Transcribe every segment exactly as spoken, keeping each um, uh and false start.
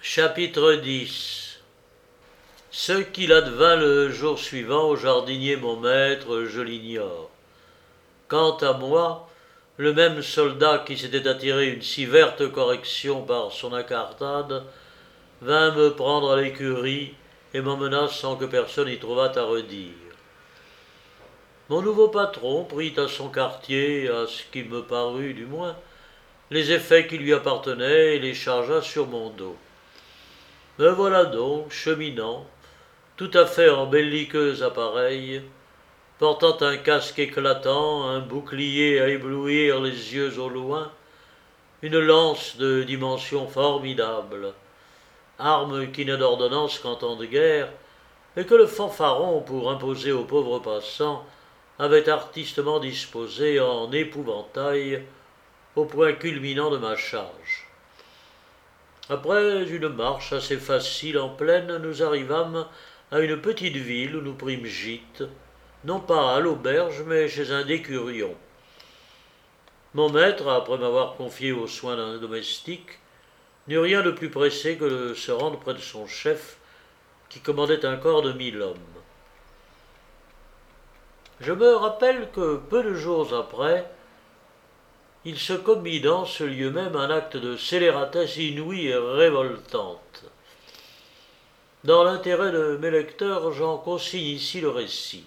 Chapitre dix. Ce qu'il advint le jour suivant au jardinier mon maître, je l'ignore. Quant à moi, le même soldat qui s'était attiré une si verte correction par son incartade vint me prendre à l'écurie et m'emmena sans que personne y trouvât à redire. Mon nouveau patron prit à son quartier, à ce qui me parut du moins, les effets qui lui appartenaient et les chargea sur mon dos. Me voilà donc cheminant, tout à fait en belliqueux appareil, portant un casque éclatant, un bouclier à éblouir les yeux au loin, une lance de dimension formidable, arme qui n'est d'ordonnance qu'en temps de guerre, et que le fanfaron, pour imposer aux pauvres passants, avait artistement disposée en épouvantail au point culminant de ma charge. Après une marche assez facile en plaine, nous arrivâmes à une petite ville où nous prîmes gîte, non pas à l'auberge, mais chez un décurion. Mon maître, après m'avoir confié aux soins d'un domestique, n'eut rien de plus pressé que de se rendre près de son chef, qui commandait un corps de mille hommes. Je me rappelle que peu de jours après, il se commit dans ce lieu même un acte de scélératesse inouïe et révoltante. Dans l'intérêt de mes lecteurs, j'en consigne ici le récit.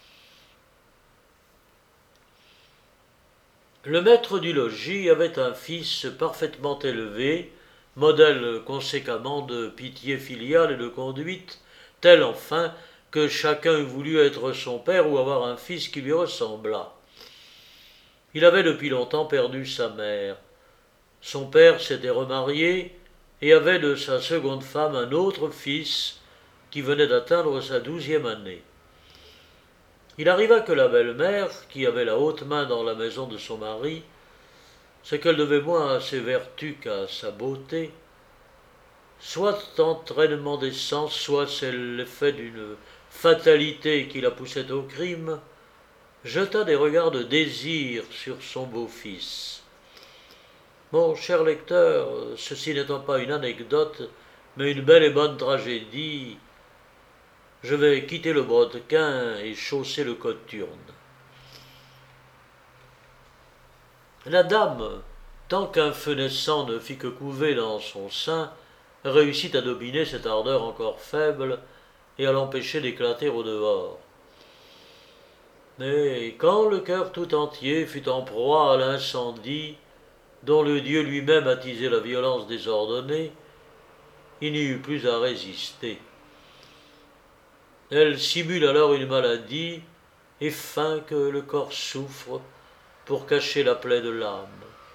Le maître du logis avait un fils parfaitement élevé, modèle conséquemment de pitié filiale et de conduite, tel enfin que chacun eût voulu être son père ou avoir un fils qui lui ressemblât. Il avait depuis longtemps perdu sa mère. Son père s'était remarié et avait de sa seconde femme un autre fils qui venait d'atteindre sa douzième année. Il arriva que la belle-mère, qui avait la haute main dans la maison de son mari, ce qu'elle devait moins à ses vertus qu'à sa beauté, soit entraînement des sens, soit c'est l'effet d'une fatalité qui la poussait au crime, jeta des regards de désir sur son beau-fils. Mon cher lecteur, ceci n'étant pas une anecdote, mais une belle et bonne tragédie, je vais quitter le brodequin et chausser le cothurne. La dame, tant qu'un feu naissant ne fit que couver dans son sein, réussit à dominer cette ardeur encore faible et à l'empêcher d'éclater au dehors. Mais quand le cœur tout entier fut en proie à l'incendie dont le Dieu lui-même attisait la violence désordonnée, il n'y eut plus à résister. Elle simule alors une maladie et feint que le corps souffre pour cacher la plaie de l'âme.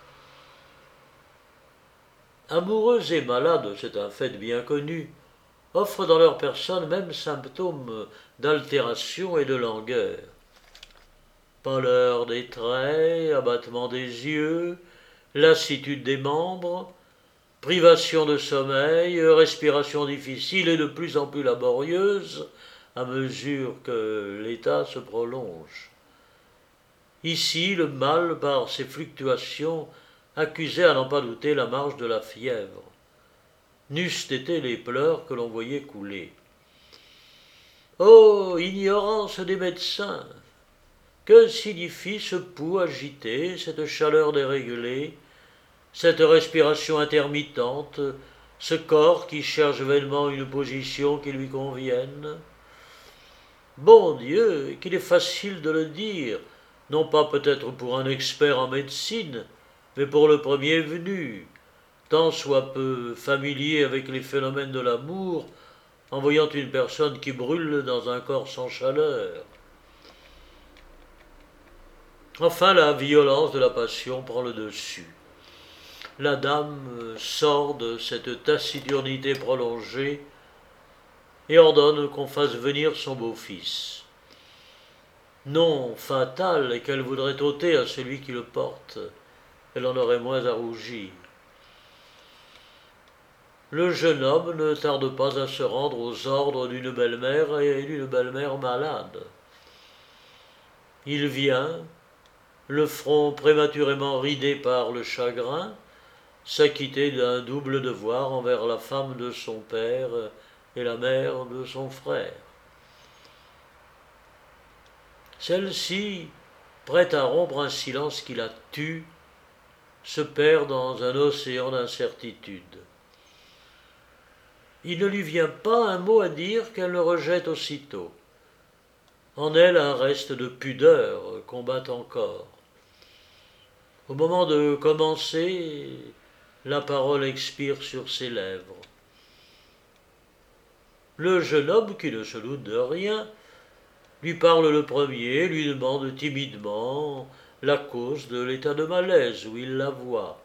Amoureux et malades, c'est un fait bien connu, offrent dans leur personne même symptômes d'altération et de langueur. Pâleur des traits, abattement des yeux, lassitude des membres, privation de sommeil, respiration difficile et de plus en plus laborieuse à mesure que l'état se prolonge. Ici, le mal, par ses fluctuations, accusait à n'en pas douter la marche de la fièvre. N'eussent été les pleurs que l'on voyait couler. Ô ignorance des médecins! Que signifie ce pouls agité, cette chaleur dérégulée, cette respiration intermittente, ce corps qui cherche vainement une position qui lui convienne? Bon Dieu, qu'il est facile de le dire, non pas peut-être pour un expert en médecine, mais pour le premier venu, tant soit peu familier avec les phénomènes de l'amour, en voyant une personne qui brûle dans un corps sans chaleur. Enfin, la violence de la passion prend le dessus. La dame sort de cette taciturnité prolongée et ordonne qu'on fasse venir son beau-fils. Nom fatal qu'elle voudrait ôter à celui qui le porte, elle en aurait moins à rougir. Le jeune homme ne tarde pas à se rendre aux ordres d'une belle-mère et d'une belle-mère malade. Il vient, le front prématurément ridé par le chagrin, s'acquitter d'un double devoir envers la femme de son père et la mère de son frère. Celle-ci, prête à rompre un silence qui la tue, se perd dans un océan d'incertitude. Il ne lui vient pas un mot à dire qu'elle le rejette aussitôt. En elle, un reste de pudeur combat encore. Au moment de commencer, la parole expire sur ses lèvres. Le jeune homme, qui ne se doute de rien, lui parle le premier, lui demande timidement la cause de l'état de malaise où il la voit.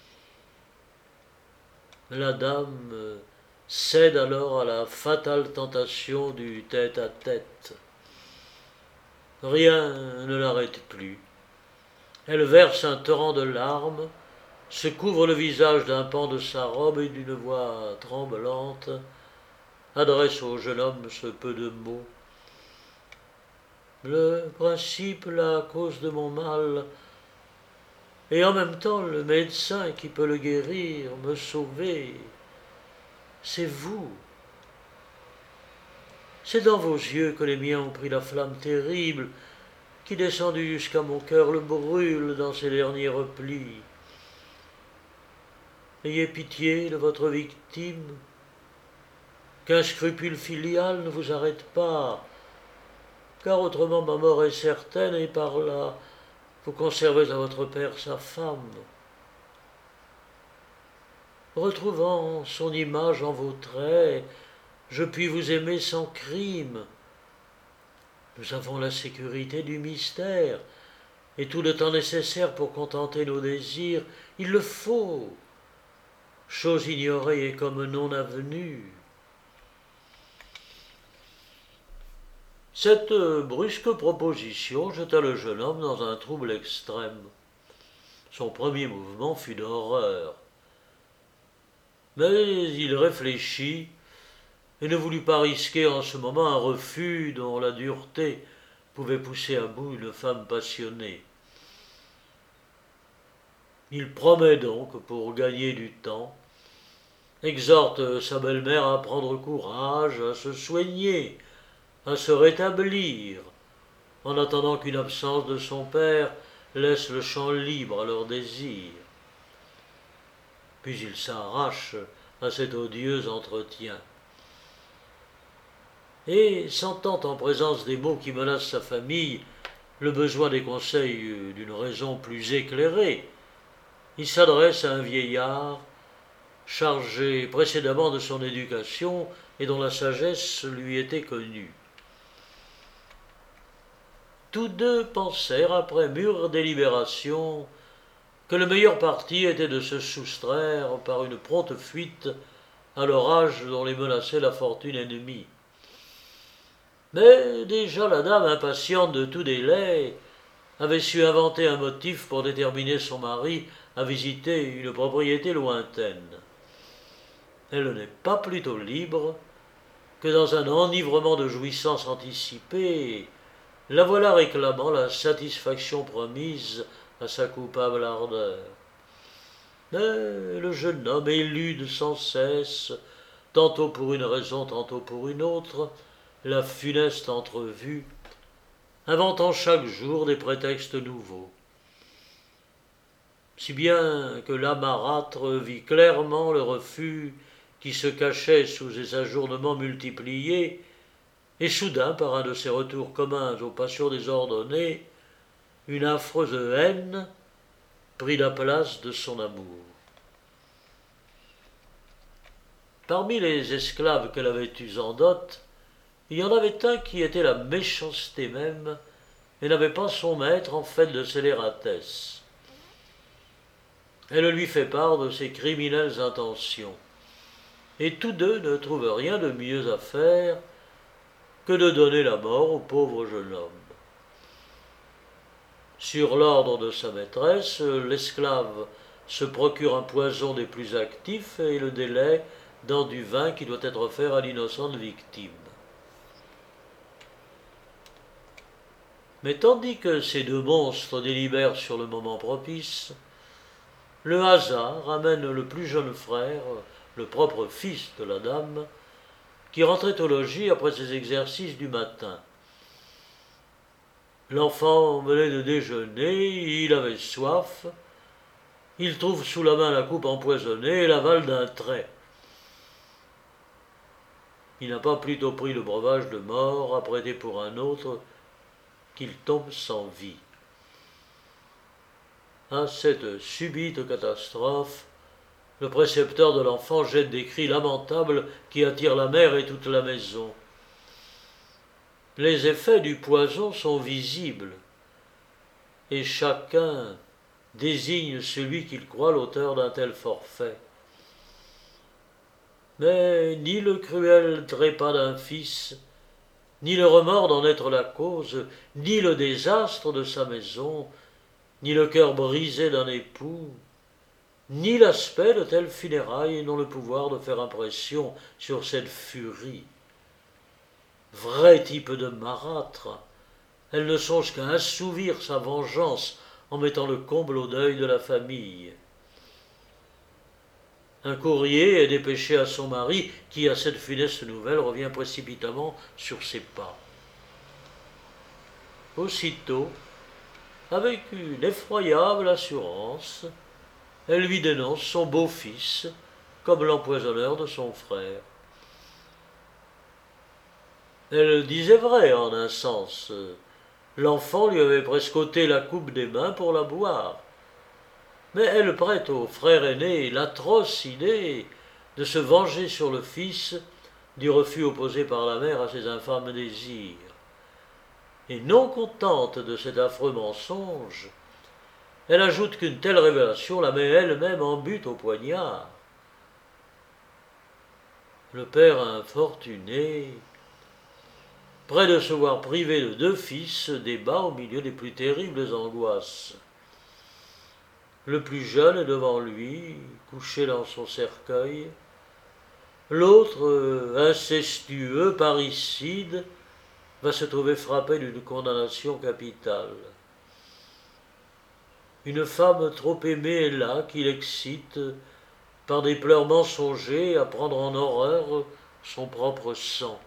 La dame cède alors à la fatale tentation du tête-à-tête. Rien ne l'arrête plus. Elle verse un torrent de larmes, se couvre le visage d'un pan de sa robe et d'une voix tremblante adresse au jeune homme ce peu de mots. Le principe, la cause de mon mal, et en même temps le médecin qui peut le guérir, me sauver, c'est vous. C'est dans vos yeux que les miens ont pris la flamme terrible qui, descendue jusqu'à mon cœur, le brûle dans ses derniers replis. Ayez pitié de votre victime, qu'un scrupule filial ne vous arrête pas, car autrement ma mort est certaine, et par là vous conservez à votre père sa femme. Retrouvant son image en vos traits, je puis vous aimer sans crime. Nous avons la sécurité du mystère, et tout le temps nécessaire pour contenter nos désirs, il le faut. Chose ignorée et comme non avenue. Cette brusque proposition jeta le jeune homme dans un trouble extrême. Son premier mouvement fut d'horreur. Mais il réfléchit et ne voulut pas risquer en ce moment un refus dont la dureté pouvait pousser à bout une femme passionnée. Il promet donc, pour gagner du temps, exhorte sa belle-mère à prendre courage, à se soigner, à se rétablir, en attendant qu'une absence de son père laisse le champ libre à leurs désirs. Puis il s'arrache à cet odieux entretien. Et, sentant en présence des maux qui menacent sa famille le besoin des conseils d'une raison plus éclairée, il s'adresse à un vieillard chargé précédemment de son éducation et dont la sagesse lui était connue. Tous deux pensèrent, après mûre délibération, que le meilleur parti était de se soustraire par une prompte fuite à l'orage dont les menaçait la fortune ennemie. Mais déjà la dame, impatiente de tout délai, avait su inventer un motif pour déterminer son mari à visiter une propriété lointaine. Elle n'est pas plutôt libre que dans un enivrement de jouissances anticipées, la voilà réclamant la satisfaction promise à sa coupable ardeur. Mais le jeune homme élude sans cesse, tantôt pour une raison, tantôt pour une autre, la funeste entrevue, inventant chaque jour des prétextes nouveaux. Si bien que l'âme marâtre vit clairement le refus qui se cachait sous ses ajournements multipliés, et soudain, par un de ces retours communs aux passions désordonnées, une affreuse haine prit la place de son amour. Parmi les esclaves qu'elle avait eus en dot, il y en avait un qui était la méchanceté même, et n'avait pas son maître en fait de scélératesse. Elle lui fait part de ses criminelles intentions, et tous deux ne trouvent rien de mieux à faire que de donner la mort au pauvre jeune homme. Sur l'ordre de sa maîtresse, l'esclave se procure un poison des plus actifs et le délai dans du vin qui doit être offert à l'innocente victime. Mais tandis que ces deux monstres délibèrent sur le moment propice, le hasard amène le plus jeune frère, le propre fils de la dame, qui rentrait au logis après ses exercices du matin. L'enfant venait de déjeuner, il avait soif, il trouve sous la main la coupe empoisonnée et l'avale d'un trait. Il n'a pas plutôt pris le breuvage de mort, apprêté pour un autre, qu'il tombe sans vie. À cette subite catastrophe, le précepteur de l'enfant jette des cris lamentables qui attirent la mère et toute la maison. Les effets du poison sont visibles, et chacun désigne celui qu'il croit l'auteur d'un tel forfait. Mais ni le cruel trépas d'un fils, ni le remords d'en être la cause, ni le désastre de sa maison, ni le cœur brisé d'un époux, ni l'aspect de telles funérailles n'ont le pouvoir de faire impression sur cette furie. Vrai type de marâtre, elle ne songe qu'à assouvir sa vengeance en mettant le comble au deuil de la famille. Un courrier est dépêché à son mari qui, à cette funeste nouvelle, revient précipitamment sur ses pas. Aussitôt, avec une effroyable assurance, elle lui dénonce son beau-fils comme l'empoisonneur de son frère. Elle disait vrai en un sens. L'enfant lui avait presque ôté la coupe des mains pour la boire. Mais elle prête au frère aîné l'atroce idée de se venger sur le fils du refus opposé par la mère à ses infâmes désirs. Et non contente de cet affreux mensonge, elle ajoute qu'une telle révélation la met elle-même en butte au poignard. Le père infortuné, près de se voir privé de deux fils, se débat au milieu des plus terribles angoisses. Le plus jeune est devant lui, couché dans son cercueil. L'autre, incestueux, parricide, va se trouver frappé d'une condamnation capitale. Une femme trop aimée est là, qui l'excite, par des pleurs mensongers, à prendre en horreur son propre sang.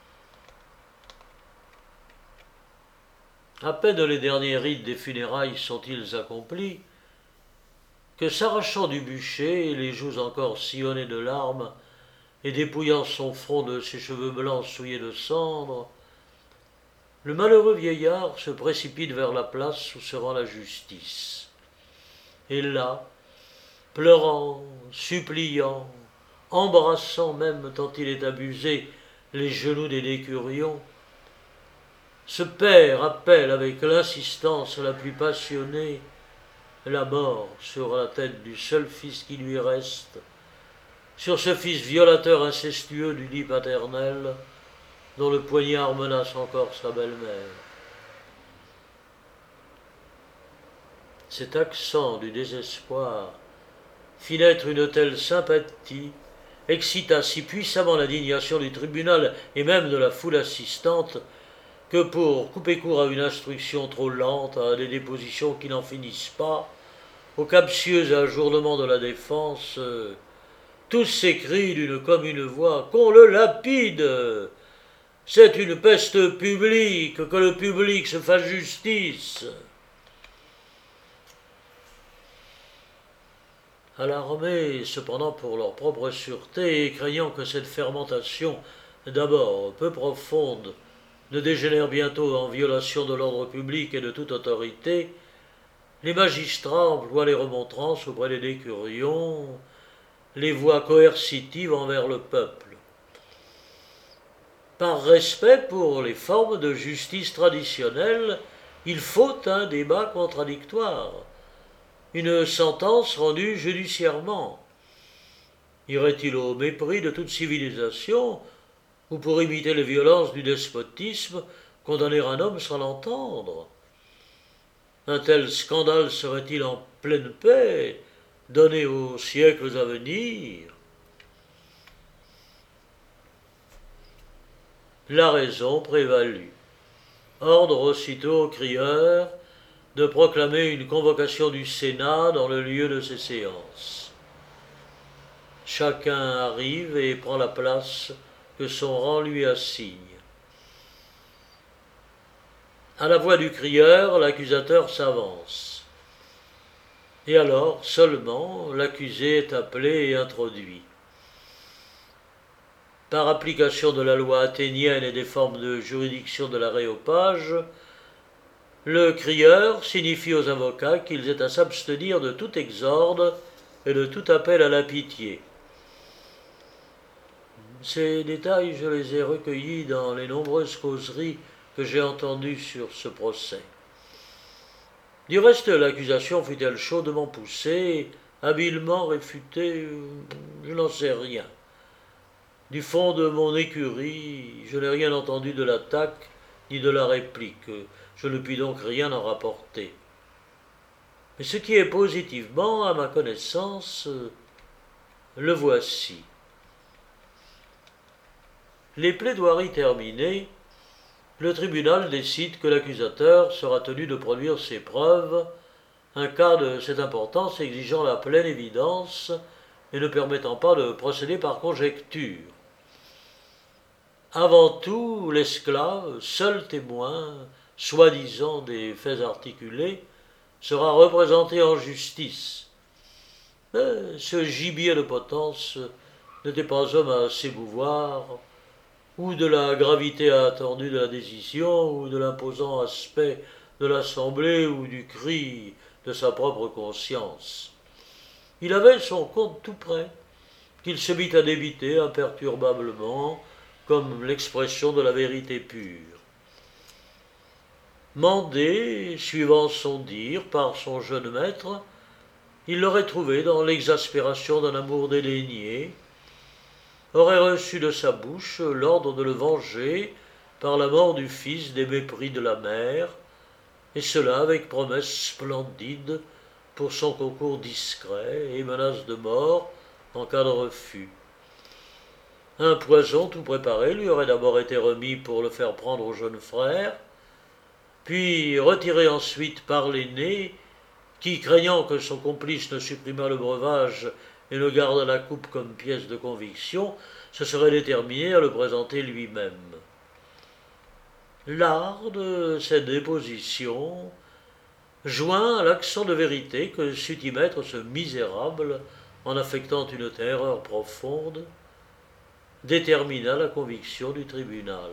À peine les derniers rites des funérailles sont-ils accomplis, que s'arrachant du bûcher, les joues encore sillonnées de larmes, et dépouillant son front de ses cheveux blancs souillés de cendres, le malheureux vieillard se précipite vers la place où se rend la justice. Et là, pleurant, suppliant, embrassant même tant il est abusé les genoux des décurions, ce père appelle avec l'insistance la plus passionnée la mort sur la tête du seul fils qui lui reste, sur ce fils violateur incestueux du lit paternel, dont le poignard menace encore sa belle-mère. Cet accent du désespoir fit naître une telle sympathie, excita si puissamment l'indignation du tribunal et même de la foule assistante, que pour couper court à une instruction trop lente, à des dépositions qui n'en finissent pas, au captieux ajournement de la défense, euh, tous s'écrient d'une commune voix « Qu'on le lapide ! C'est une peste publique, que le public se fasse justice !» Alarmés cependant pour leur propre sûreté et craignant que cette fermentation, d'abord peu profonde, ne dégénère bientôt en violation de l'ordre public et de toute autorité, les magistrats emploient les remontrances auprès des décurions, les voies coercitives envers le peuple. Par respect pour les formes de justice traditionnelles, il faut un débat contradictoire, une sentence rendue judiciairement. Irait-il au mépris de toute civilisation, ou pour imiter les violences du despotisme, condamner un homme sans l'entendre? Un tel scandale serait-il en pleine paix, donné aux siècles à venir? La raison prévalut. Ordre aussitôt aux crieurs de proclamer une convocation du Sénat dans le lieu de ces séances. Chacun arrive et prend la place que son rang lui assigne. À la voix du crieur, l'accusateur s'avance. Et alors, seulement, l'accusé est appelé et introduit. Par application de la loi athénienne et des formes de juridiction de l'aréopage, le crieur signifie aux avocats qu'ils aient à s'abstenir de tout exorde et de tout appel à la pitié. Ces détails, je les ai recueillis dans les nombreuses causeries que j'ai entendues sur ce procès. Du reste, l'accusation fut-elle chaudement poussée, habilement réfutée, je n'en sais rien. Du fond de mon écurie, je n'ai rien entendu de l'attaque ni de la réplique. Je ne puis donc rien en rapporter. Mais ce qui est positivement, à ma connaissance, le voici. Les plaidoiries terminées, le tribunal décide que l'accusateur sera tenu de produire ses preuves, un cas de cette importance exigeant la pleine évidence et ne permettant pas de procéder par conjecture. Avant tout, l'esclave, seul témoin, soi-disant des faits articulés, sera représenté en justice. Mais ce gibier de potence n'était pas homme à s'ébouvoir, ou de la gravité attendue de la décision, ou de l'imposant aspect de l'assemblée, ou du cri de sa propre conscience. Il avait son compte tout prêt, qu'il se mit à débiter imperturbablement, comme l'expression de la vérité pure. Mandé, suivant son dire, par son jeune maître, il l'aurait trouvé dans l'exaspération d'un amour dédaigné, aurait reçu de sa bouche l'ordre de le venger par la mort du fils des mépris de la mère, et cela avec promesse splendide pour son concours discret et menace de mort en cas de refus. Un poison tout préparé lui aurait d'abord été remis pour le faire prendre au jeune frère, puis retiré ensuite par l'aîné, qui, craignant que son complice ne supprimât le breuvage et ne gardât la coupe comme pièce de conviction, se serait déterminé à le présenter lui-même. L'art de cette déposition, joint à l'accent de vérité que sut y mettre ce misérable en affectant une terreur profonde, détermina la conviction du tribunal.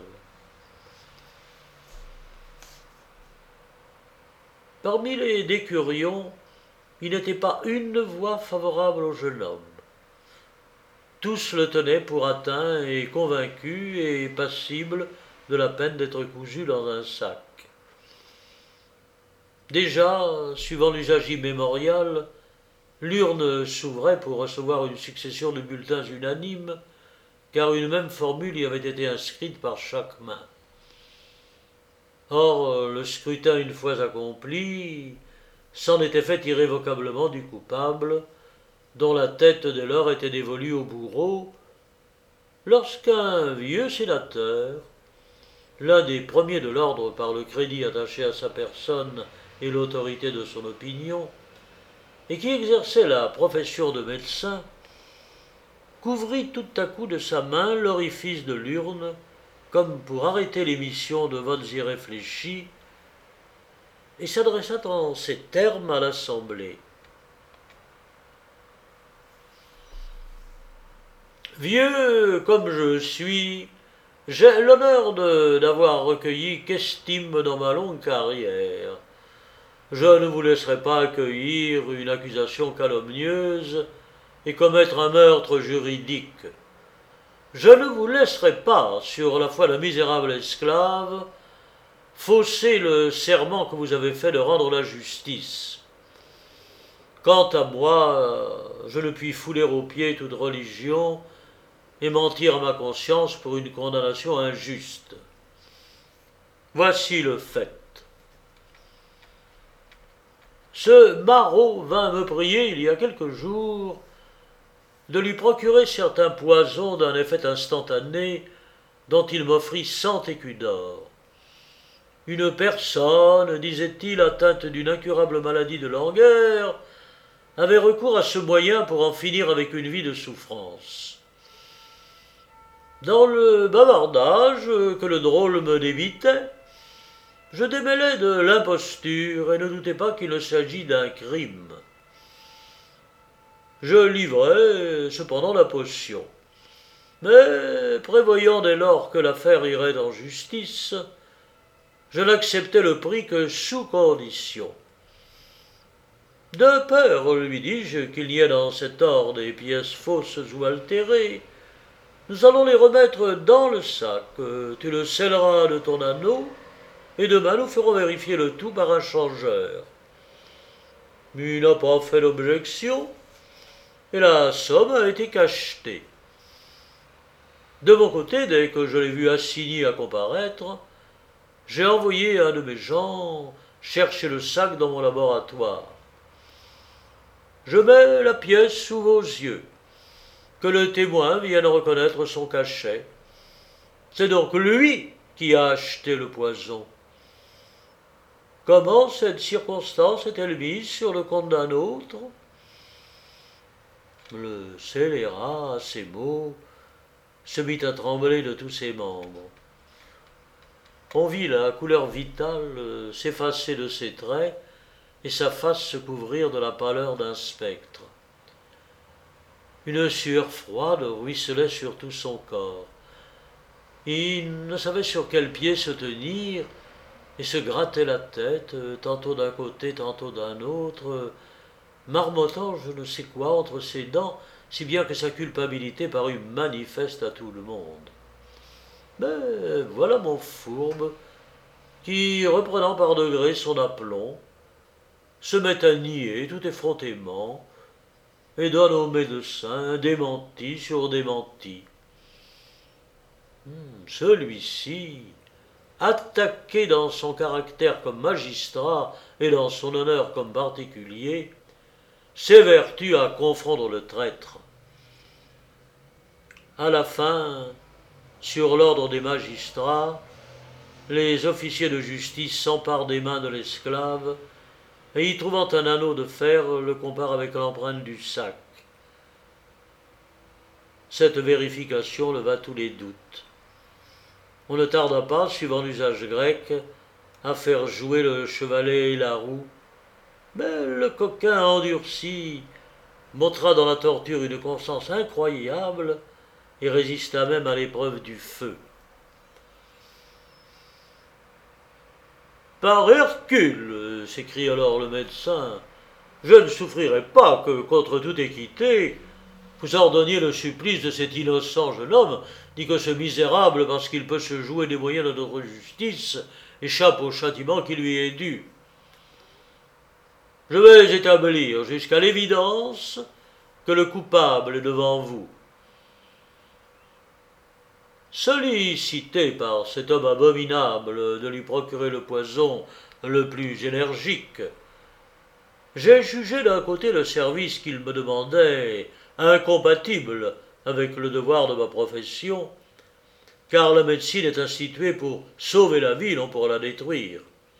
Parmi les décurions, il n'était pas une voix favorable au jeune homme. Tous le tenaient pour atteint et convaincu et passible de la peine d'être cousu dans un sac. Déjà, suivant l'usage immémorial, l'urne s'ouvrait pour recevoir une succession de bulletins unanimes, car une même formule y avait été inscrite par chaque main. Or, le scrutin une fois accompli, s'en était fait irrévocablement du coupable, dont la tête dès lors était dévolue au bourreau, lorsqu'un vieux sénateur, l'un des premiers de l'ordre par le crédit attaché à sa personne et l'autorité de son opinion, et qui exerçait la profession de médecin, couvrit tout à coup de sa main l'orifice de l'urne, comme pour arrêter l'émission de votes irréfléchis, et s'adressa en ces termes à l'Assemblée. Vieux comme je suis, j'ai l'honneur d'avoir recueilli qu'estime dans ma longue carrière. Je ne vous laisserai pas accueillir une accusation calomnieuse et commettre un meurtre juridique. Je ne vous laisserai pas, sur la foi d'un misérable esclave, fausser le serment que vous avez fait de rendre la justice. Quant à moi, je ne puis fouler aux pieds toute religion et mentir à ma conscience pour une condamnation injuste. Voici le fait. Ce maraud vint me prier il y a quelques jours de lui procurer certains poisons d'un effet instantané dont il m'offrit cent écus d'or. une personne, disait-il, atteinte d'une incurable maladie de langueur, avait recours à ce moyen pour en finir avec une vie de souffrance. Dans le bavardage que le drôle me débitait, je démêlais de l'imposture et ne doutais pas qu'il ne s'agit d'un crime. Je livrais cependant la potion, mais prévoyant dès lors que l'affaire irait en justice, je n'acceptais le prix que sous condition. De peur, lui dis-je, qu'il n'y ait dans cet or des pièces fausses ou altérées, nous allons les remettre dans le sac, tu le scelleras de ton anneau, et demain nous ferons vérifier le tout par un changeur. Il n'a pas fait d'objection, et la somme a été cachetée. De mon côté, dès que je l'ai vu assigné à comparaître, j'ai envoyé un de mes gens chercher le sac dans mon laboratoire. Je mets la pièce sous vos yeux, que le témoin vienne reconnaître son cachet. C'est donc lui qui a acheté le poison. Comment cette circonstance est-elle mise sur le compte d'un autre ? Le scélérat, à ces mots, se mit à trembler de tous ses membres. On vit la couleur vitale s'effacer de ses traits et sa face se couvrir de la pâleur d'un spectre. Une sueur froide ruisselait sur tout son corps. Il ne savait sur quel pied se tenir et se grattait la tête, tantôt d'un côté, tantôt d'un autre, marmottant je ne sais quoi entre ses dents, si bien que sa culpabilité parut manifeste à tout le monde. Mais voilà mon fourbe, qui, reprenant par degrés son aplomb, se met à nier tout effrontément et donne au médecin démenti sur démenti. Hmm, celui-ci, attaqué dans son caractère comme magistrat et dans son honneur comme particulier, s'évertue à confondre le traître. À la fin, sur l'ordre des magistrats, les officiers de justice s'emparent des mains de l'esclave et, y trouvant un anneau de fer, le comparent avec l'empreinte du sac. Cette vérification leva tous les doutes. On ne tarda pas, suivant l'usage grec, à faire jouer le chevalet et la roue, mais le coquin endurci montra dans la torture une constance incroyable et résista même à l'épreuve du feu. « Par Hercule, s'écrie alors le médecin, je ne souffrirai pas que, contre toute équité, vous ordonniez le supplice de cet innocent jeune homme, ni que ce misérable, parce qu'il peut se jouer des moyens de notre justice, échappe au châtiment qui lui est dû. Je vais établir jusqu'à l'évidence que le coupable est devant vous. Sollicité par cet homme abominable de lui procurer le poison le plus énergique, j'ai jugé d'un côté le service qu'il me demandait incompatible avec le devoir de ma profession, car la médecine est instituée pour sauver la vie, non pour la détruire.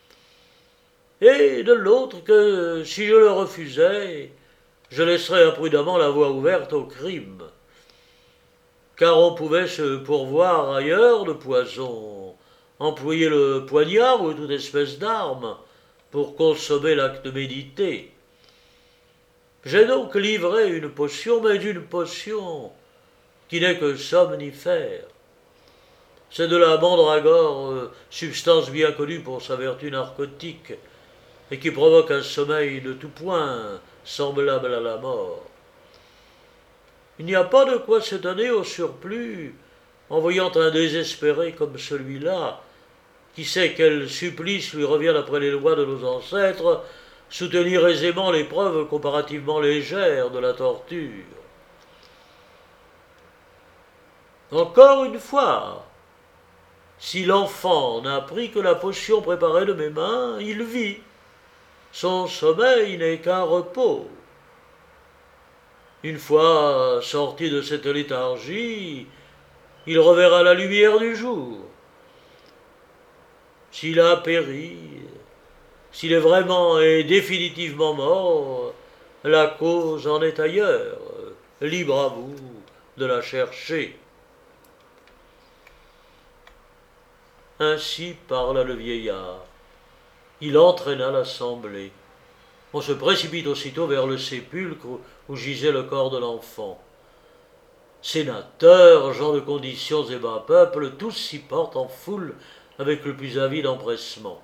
Et de l'autre que, si je le refusais, je laisserais imprudemment la voie ouverte au crime, car on pouvait se pourvoir ailleurs de poison, employer le poignard ou toute espèce d'arme pour consommer l'acte médité. J'ai donc livré une potion, mais d'une potion qui n'est que somnifère. C'est de la mandragore, substance bien connue pour sa vertu narcotique, et qui provoque un sommeil de tout point, semblable à la mort. Il n'y a pas de quoi s'étonner au surplus, en voyant un désespéré comme celui-là, qui sait quel supplice lui revient d'après les lois de nos ancêtres, soutenir aisément l'épreuve comparativement légère de la torture. Encore une fois, si l'enfant n'a pris que la potion préparée de mes mains, il vit. Son sommeil n'est qu'un repos. Une fois sorti de cette léthargie, il reverra la lumière du jour. s'il a péri, s'il est vraiment et définitivement mort, la cause en est ailleurs, libre à vous de la chercher. » Ainsi parla le vieillard. Il entraîna l'assemblée. On se précipite aussitôt vers le sépulcre où gisait le corps de l'enfant. Sénateurs, gens de conditions et bas peuple, tous s'y portent en foule avec le plus avide empressement.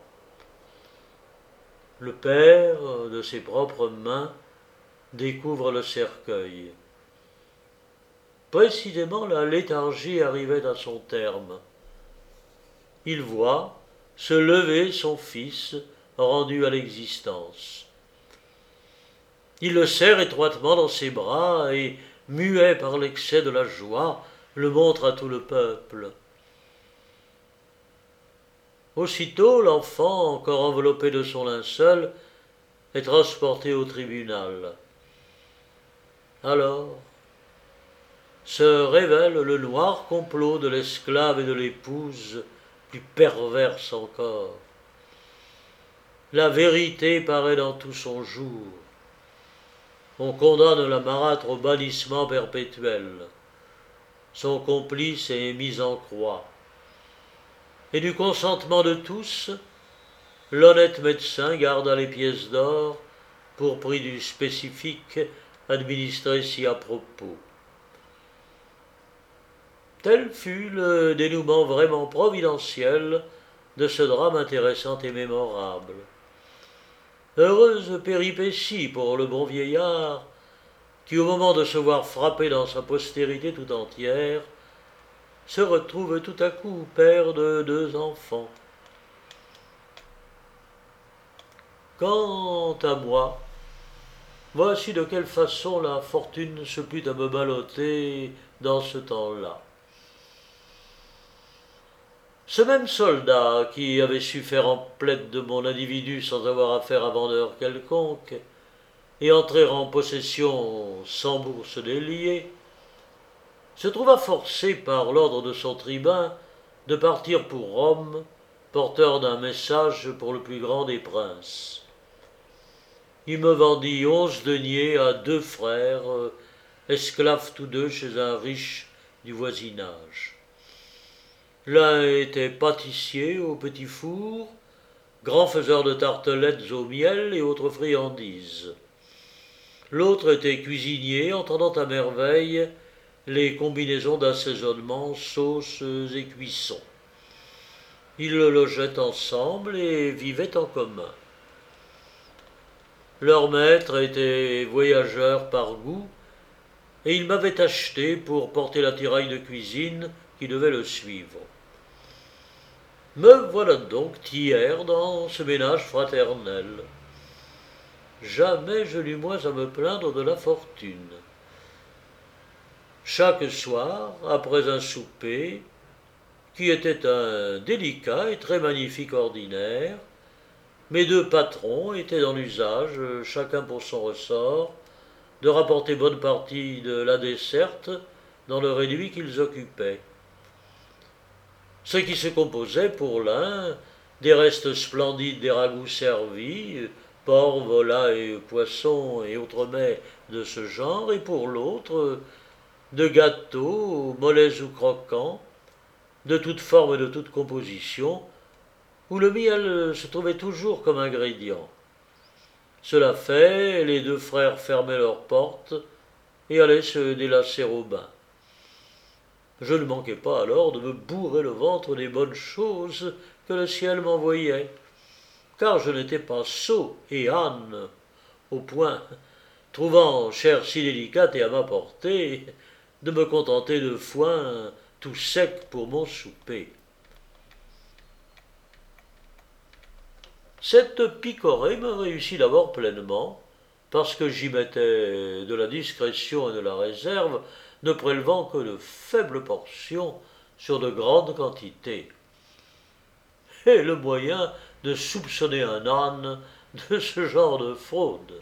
Le père, de ses propres mains, découvre le cercueil. Précisément, la léthargie arrivait à son terme. Il voit se lever son fils rendu à l'existence. Il le serre étroitement dans ses bras et, muet par l'excès de la joie, le montre à tout le peuple. Aussitôt, l'enfant, encore enveloppé de son linceul, est transporté au tribunal. Alors se révèle le noir complot de l'esclave et de l'épouse, plus perverse encore. La vérité paraît dans tout son jour. On condamne la marâtre au bannissement perpétuel. Son complice est mis en croix. Et du consentement de tous, l'honnête médecin garda les pièces d'or pour prix du spécifique administré si à propos. Tel fut le dénouement vraiment providentiel de ce drame intéressant et mémorable. Heureuse péripétie pour le bon vieillard, qui au moment de se voir frapper dans sa postérité tout entière, se retrouve tout à coup père de deux enfants. Quant à moi, voici de quelle façon la fortune se plut à me balloter dans ce temps-là. Ce même soldat, qui avait su faire emplette de mon individu sans avoir affaire à vendeur quelconque, et entrer en possession sans bourse déliée, se trouva forcé par l'ordre de son tribun de partir pour Rome, porteur d'un message pour le plus grand des princes. Il me vendit onze deniers à deux frères, esclaves tous deux chez un riche du voisinage. L'un était pâtissier au petit four, grand faiseur de tartelettes au miel et autres friandises. L'autre était cuisinier, entendant à merveille les combinaisons d'assaisonnement, sauces et cuissons. Ils le logeaient ensemble et vivaient en commun. Leur maître était voyageur par goût, et il m'avait acheté pour porter l'attirail de cuisine qui devait le suivre. Me voilà donc tiers dans ce ménage fraternel. Jamais je n'eus moins à me plaindre de la fortune. Chaque soir, après un souper, qui était un délicat et très magnifique ordinaire, mes deux patrons étaient dans l'usage, chacun pour son ressort, de rapporter bonne partie de la desserte dans le réduit qu'ils occupaient. Ce qui se composait pour l'un des restes splendides des ragoûts servis, porc, volaille, poisson et autres mets de ce genre, et pour l'autre de gâteaux, mollets ou croquants, de toute forme et de toute composition, où le miel se trouvait toujours comme ingrédient. Cela fait, les deux frères fermaient leurs portes et allaient se délasser au bain. Je ne manquais pas alors de me bourrer le ventre des bonnes choses que le ciel m'envoyait, car je n'étais pas sot et âne, au point, trouvant chair si délicate et à ma portée, de me contenter de foin tout sec pour mon souper. Cette picorée me réussit d'abord pleinement, parce que j'y mettais de la discrétion et de la réserve, ne prélevant que de faibles portions sur de grandes quantités. Et le moyen de soupçonner un âne de ce genre de fraude.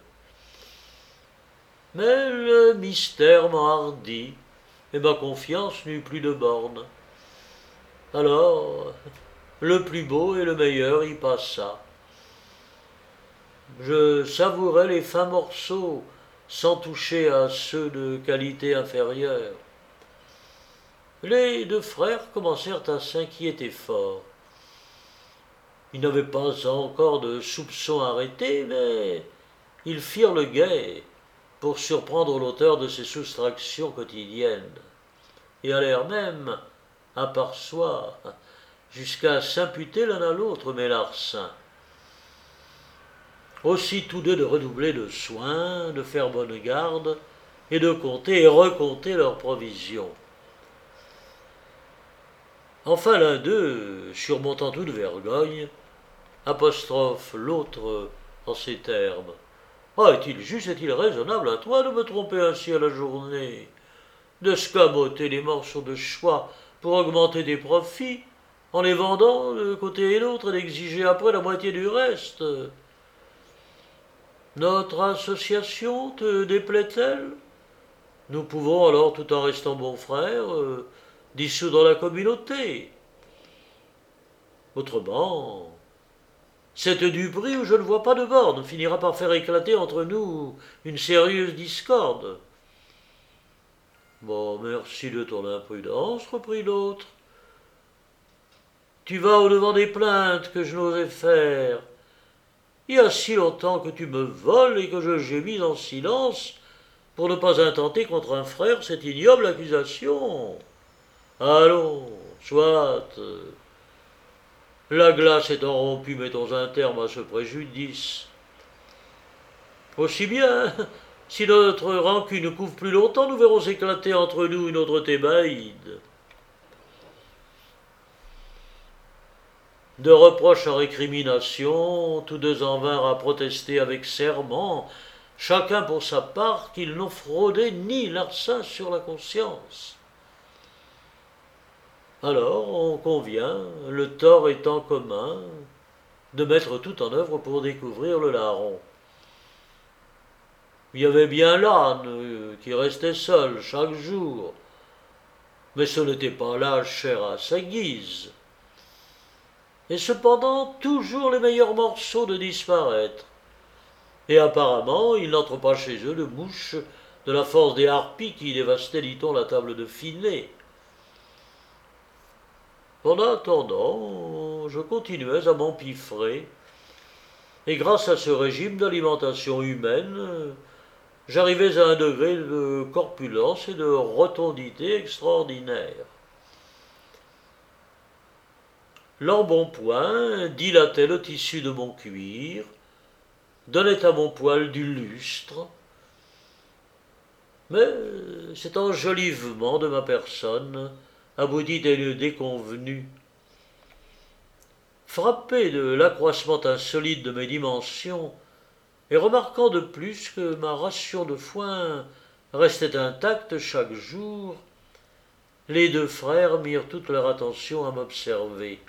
Mais le mystère m'enhardit, et ma confiance n'eut plus de bornes. Alors, le plus beau et le meilleur y passa. Je savourais les fins morceaux sans toucher à ceux de qualité inférieure. Les deux frères commencèrent à s'inquiéter fort. Ils n'avaient pas encore de soupçons arrêtés, mais ils firent le guet pour surprendre l'auteur de ces soustractions quotidiennes, et allèrent même, à part soi, jusqu'à s'imputer l'un à l'autre mes larcins. Aussi tous deux de redoubler de soins, de faire bonne garde, et de compter et recompter leurs provisions. Enfin l'un d'eux, surmontant toute vergogne, apostrophe l'autre en ces termes. « Ah, est-il juste, est-il raisonnable à toi de me tromper ainsi à la journée, d'escamoter les morceaux de choix pour augmenter tes profits, en les vendant de côté et l'autre et d'exiger après la moitié du reste? Notre association te déplaît-elle? Nous pouvons alors, tout en restant bons frères, euh, dissoudre la communauté. Autrement, cette duperie où je ne vois pas de borne finira par faire éclater entre nous une sérieuse discorde. » « Bon, merci de ton imprudence, reprit l'autre. Tu vas au-devant des plaintes que je n'osais faire. Il y a si longtemps que tu me voles et que je gémis en silence pour ne pas intenter contre un frère cette ignoble accusation. Allons, soit. La glace étant rompue, mettons un terme à ce préjudice. Aussi bien, si notre rancune couvre plus longtemps, nous verrons éclater entre nous une autre Thébaïde. De reproche à récrimination, tous deux en vinrent à protester avec serment, chacun pour sa part, qu'ils n'ont fraudé ni larcin sur la conscience. Alors on convient, le tort étant commun, de mettre tout en œuvre pour découvrir le larron. Il y avait bien l'âne qui restait seul chaque jour, mais ce n'était pas là cher à sa guise. Et cependant toujours les meilleurs morceaux de disparaître. Et apparemment il n'entre pas chez eux de mouches de la force des harpies qui dévastaient, dit-on, la table de Phiné. En attendant, je continuais à m'empiffrer, et grâce à ce régime d'alimentation humaine, j'arrivais à un degré de corpulence et de rotondité extraordinaire. L'embonpoint dilatait le tissu de mon cuir, donnait à mon poil du lustre, mais cet enjolivement de ma personne aboutit à une déconvenue. Frappé de l'accroissement insolite de mes dimensions, et remarquant de plus que ma ration de foin restait intacte chaque jour, les deux frères mirent toute leur attention à m'observer.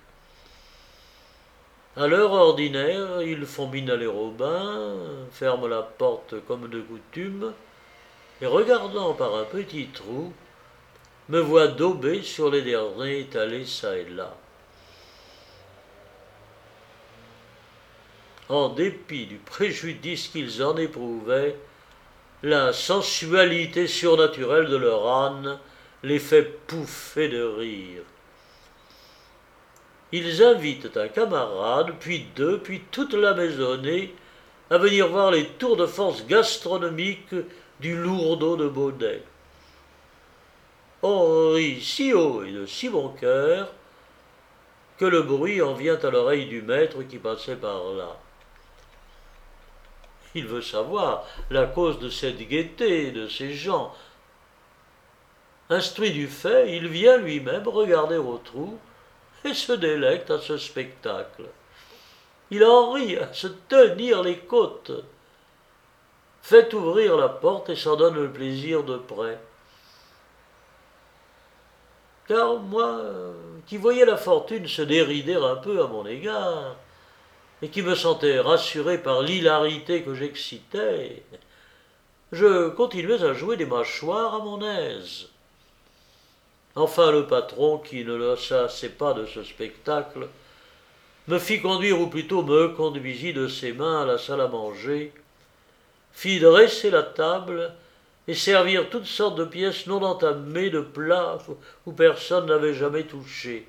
À l'heure ordinaire, ils font mine d'aller au bain, ferment la porte comme de coutume, et regardant par un petit trou, me voient daubé sur les derniers étalés çà et là. En dépit du préjudice qu'ils en éprouvaient, la sensualité surnaturelle de leur âne les fait pouffer de rire. Ils invitent un camarade, puis deux, puis toute la maisonnée à venir voir les tours de force gastronomiques du lourdeau de Baudet. On rit si haut et de si bon cœur que le bruit en vient à l'oreille du maître qui passait par là. Il veut savoir la cause de cette gaieté de ces gens. Instruit du fait, il vient lui-même regarder au trou et se délecte à ce spectacle. Il en rit à se tenir les côtes, fait ouvrir la porte et s'en donne le plaisir de près. Car moi, qui voyais la fortune se dérider un peu à mon égard, et qui me sentais rassuré par l'hilarité que j'excitais, je continuais à jouer des mâchoires à mon aise. Enfin le patron, qui ne le lassait pas de ce spectacle, me fit conduire, ou plutôt me conduisit de ses mains à la salle à manger, fit dresser la table et servir toutes sortes de pièces non entamées, de plats où personne n'avait jamais touché.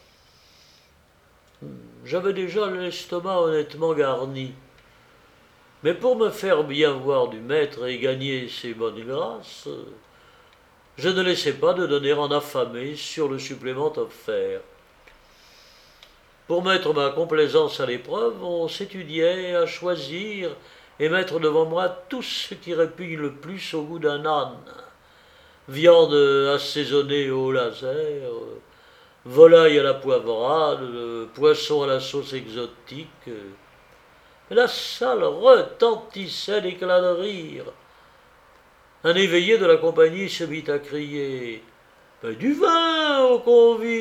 J'avais déjà l'estomac honnêtement garni, mais pour me faire bien voir du maître et gagner ses bonnes grâces, je ne laissais pas de donner en affamé sur le supplément offert. Pour mettre ma complaisance à l'épreuve, on s'étudiait à choisir et mettre devant moi tout ce qui répugne le plus au goût d'un âne. Viande assaisonnée au laser, volaille à la poivrade, poisson à la sauce exotique. La salle retentissait d'éclats de rire. Un éveillé de la compagnie se mit à crier « Mais du vin aux convives !»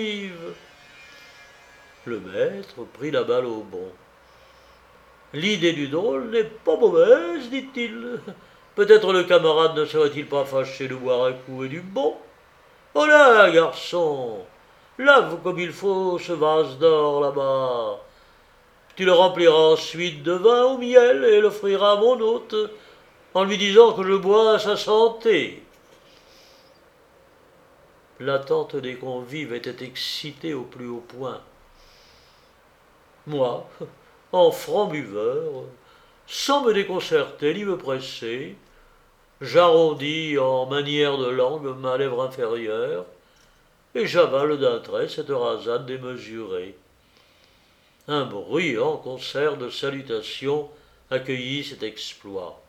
Le maître prit la balle au bond. « L'idée du drôle n'est pas mauvaise, dit-il. Peut-être le camarade ne serait-il pas fâché de boire un coup et du bon. Oh là, garçon, lave comme il faut ce vase d'or là-bas. Tu le rempliras ensuite de vin au miel et l'offriras à mon hôte, en lui disant que je bois à sa santé. » L'attente des convives était excitée au plus haut point. Moi, en franc buveur, sans me déconcerter ni me presser, j'arrondis en manière de langue ma lèvre inférieure et j'avale d'un trait cette rasade démesurée. Un bruyant concert de salutations accueillit cet exploit.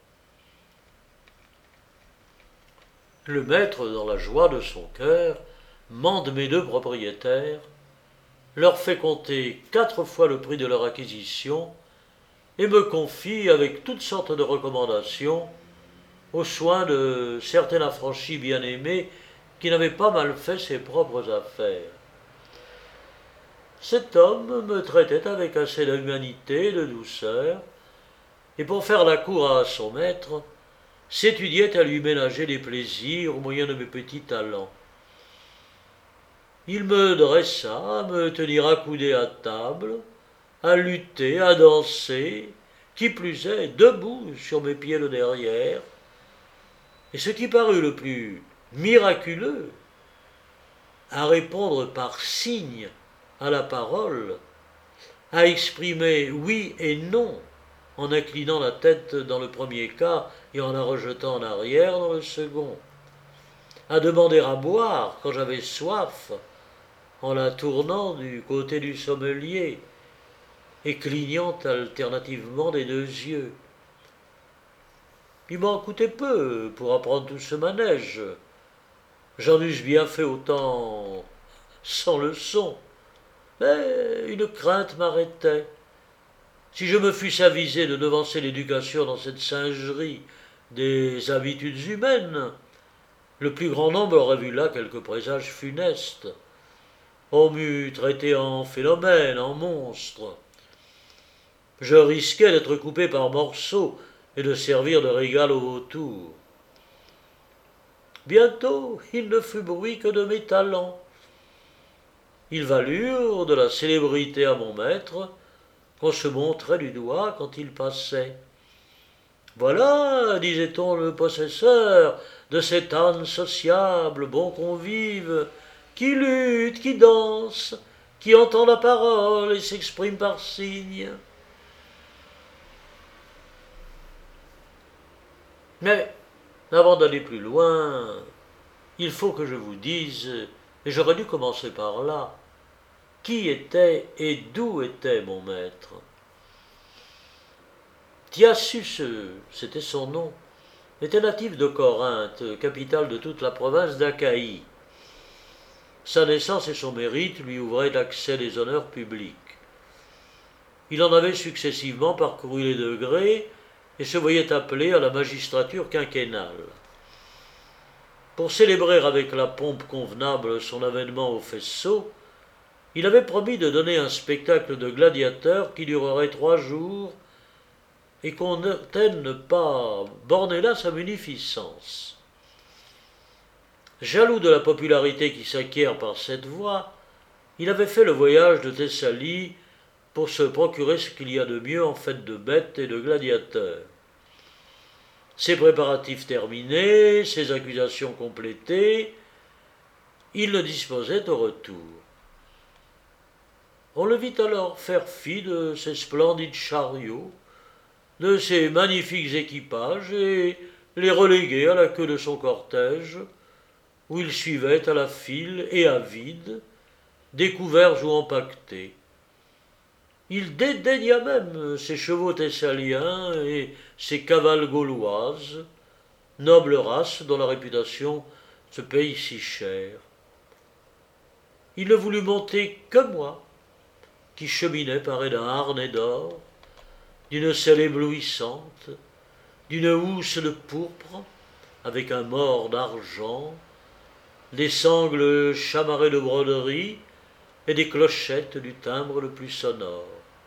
Le maître, dans la joie de son cœur, mande mes deux propriétaires, leur fait compter quatre fois le prix de leur acquisition et me confie, avec toutes sortes de recommandations, aux soins de certains affranchis bien-aimés qui n'avaient pas mal fait ses propres affaires. Cet homme me traitait avec assez d'humanité et de douceur, et pour faire la cour à son maître, s'étudiait à lui ménager des plaisirs au moyen de mes petits talents. Il me dressa à me tenir accoudé à table, à lutter, à danser, qui plus est, debout sur mes pieds de derrière, et ce qui parut le plus miraculeux, à répondre par signes à la parole, à exprimer oui et non en inclinant la tête dans le premier cas et en la rejetant en arrière dans le second, à demander à boire quand j'avais soif en la tournant du côté du sommelier et clignant alternativement des deux yeux. Il m'en coûtait peu pour apprendre tout ce manège. J'en eusse bien fait autant sans leçon, mais une crainte m'arrêtait. Si je me fusse avisé de devancer l'éducation dans cette singerie des habitudes humaines, le plus grand nombre aurait vu là quelques présages funestes. On m'eût traité en phénomène, en monstre. Je risquais d'être coupé par morceaux et de servir de régal au vautour. Bientôt, il ne fut bruit que de mes talents. Ils valurent de la célébrité à mon maître, qu'on se montrait du doigt quand il passait. Voilà, disait-on, le possesseur de cet âne sociable, bon convive, qui lutte, qui danse, qui entend la parole et s'exprime par signes. Mais, avant d'aller plus loin, il faut que je vous dise, et j'aurais dû commencer par là, qui était et d'où était mon maître. Thiassus, c'était son nom, était natif de Corinthe, capitale de toute la province d'Achaïe. Sa naissance et son mérite lui ouvraient l'accès des honneurs publics. Il en avait successivement parcouru les degrés et se voyait appelé à la magistrature quinquennale. Pour célébrer avec la pompe convenable son avènement au faisceau, il avait promis de donner un spectacle de gladiateurs qui durerait trois jours et qu'on n'atteigne ne pas borner là sa munificence. Jaloux de la popularité qui s'acquiert par cette voie, il avait fait le voyage de Thessalie pour se procurer ce qu'il y a de mieux en fête de bêtes et de gladiateurs. Ses préparatifs terminés, ses accusations complétées, il le disposait au retour. On le vit alors faire fi de ses splendides chariots, de ses magnifiques équipages, et les reléguer à la queue de son cortège, où il suivait à la file et à vide, découverts ou empaquetés. Il dédaigna même ses chevaux thessaliens et ses cavales gauloises, noble race dont la réputation se paye si cher. Il ne voulut monter que moi, qui cheminais paré d'un harnais d'or, d'une selle éblouissante, d'une housse de pourpre, avec un mors d'argent, des sangles chamarrées de broderie et des clochettes du timbre le plus sonore.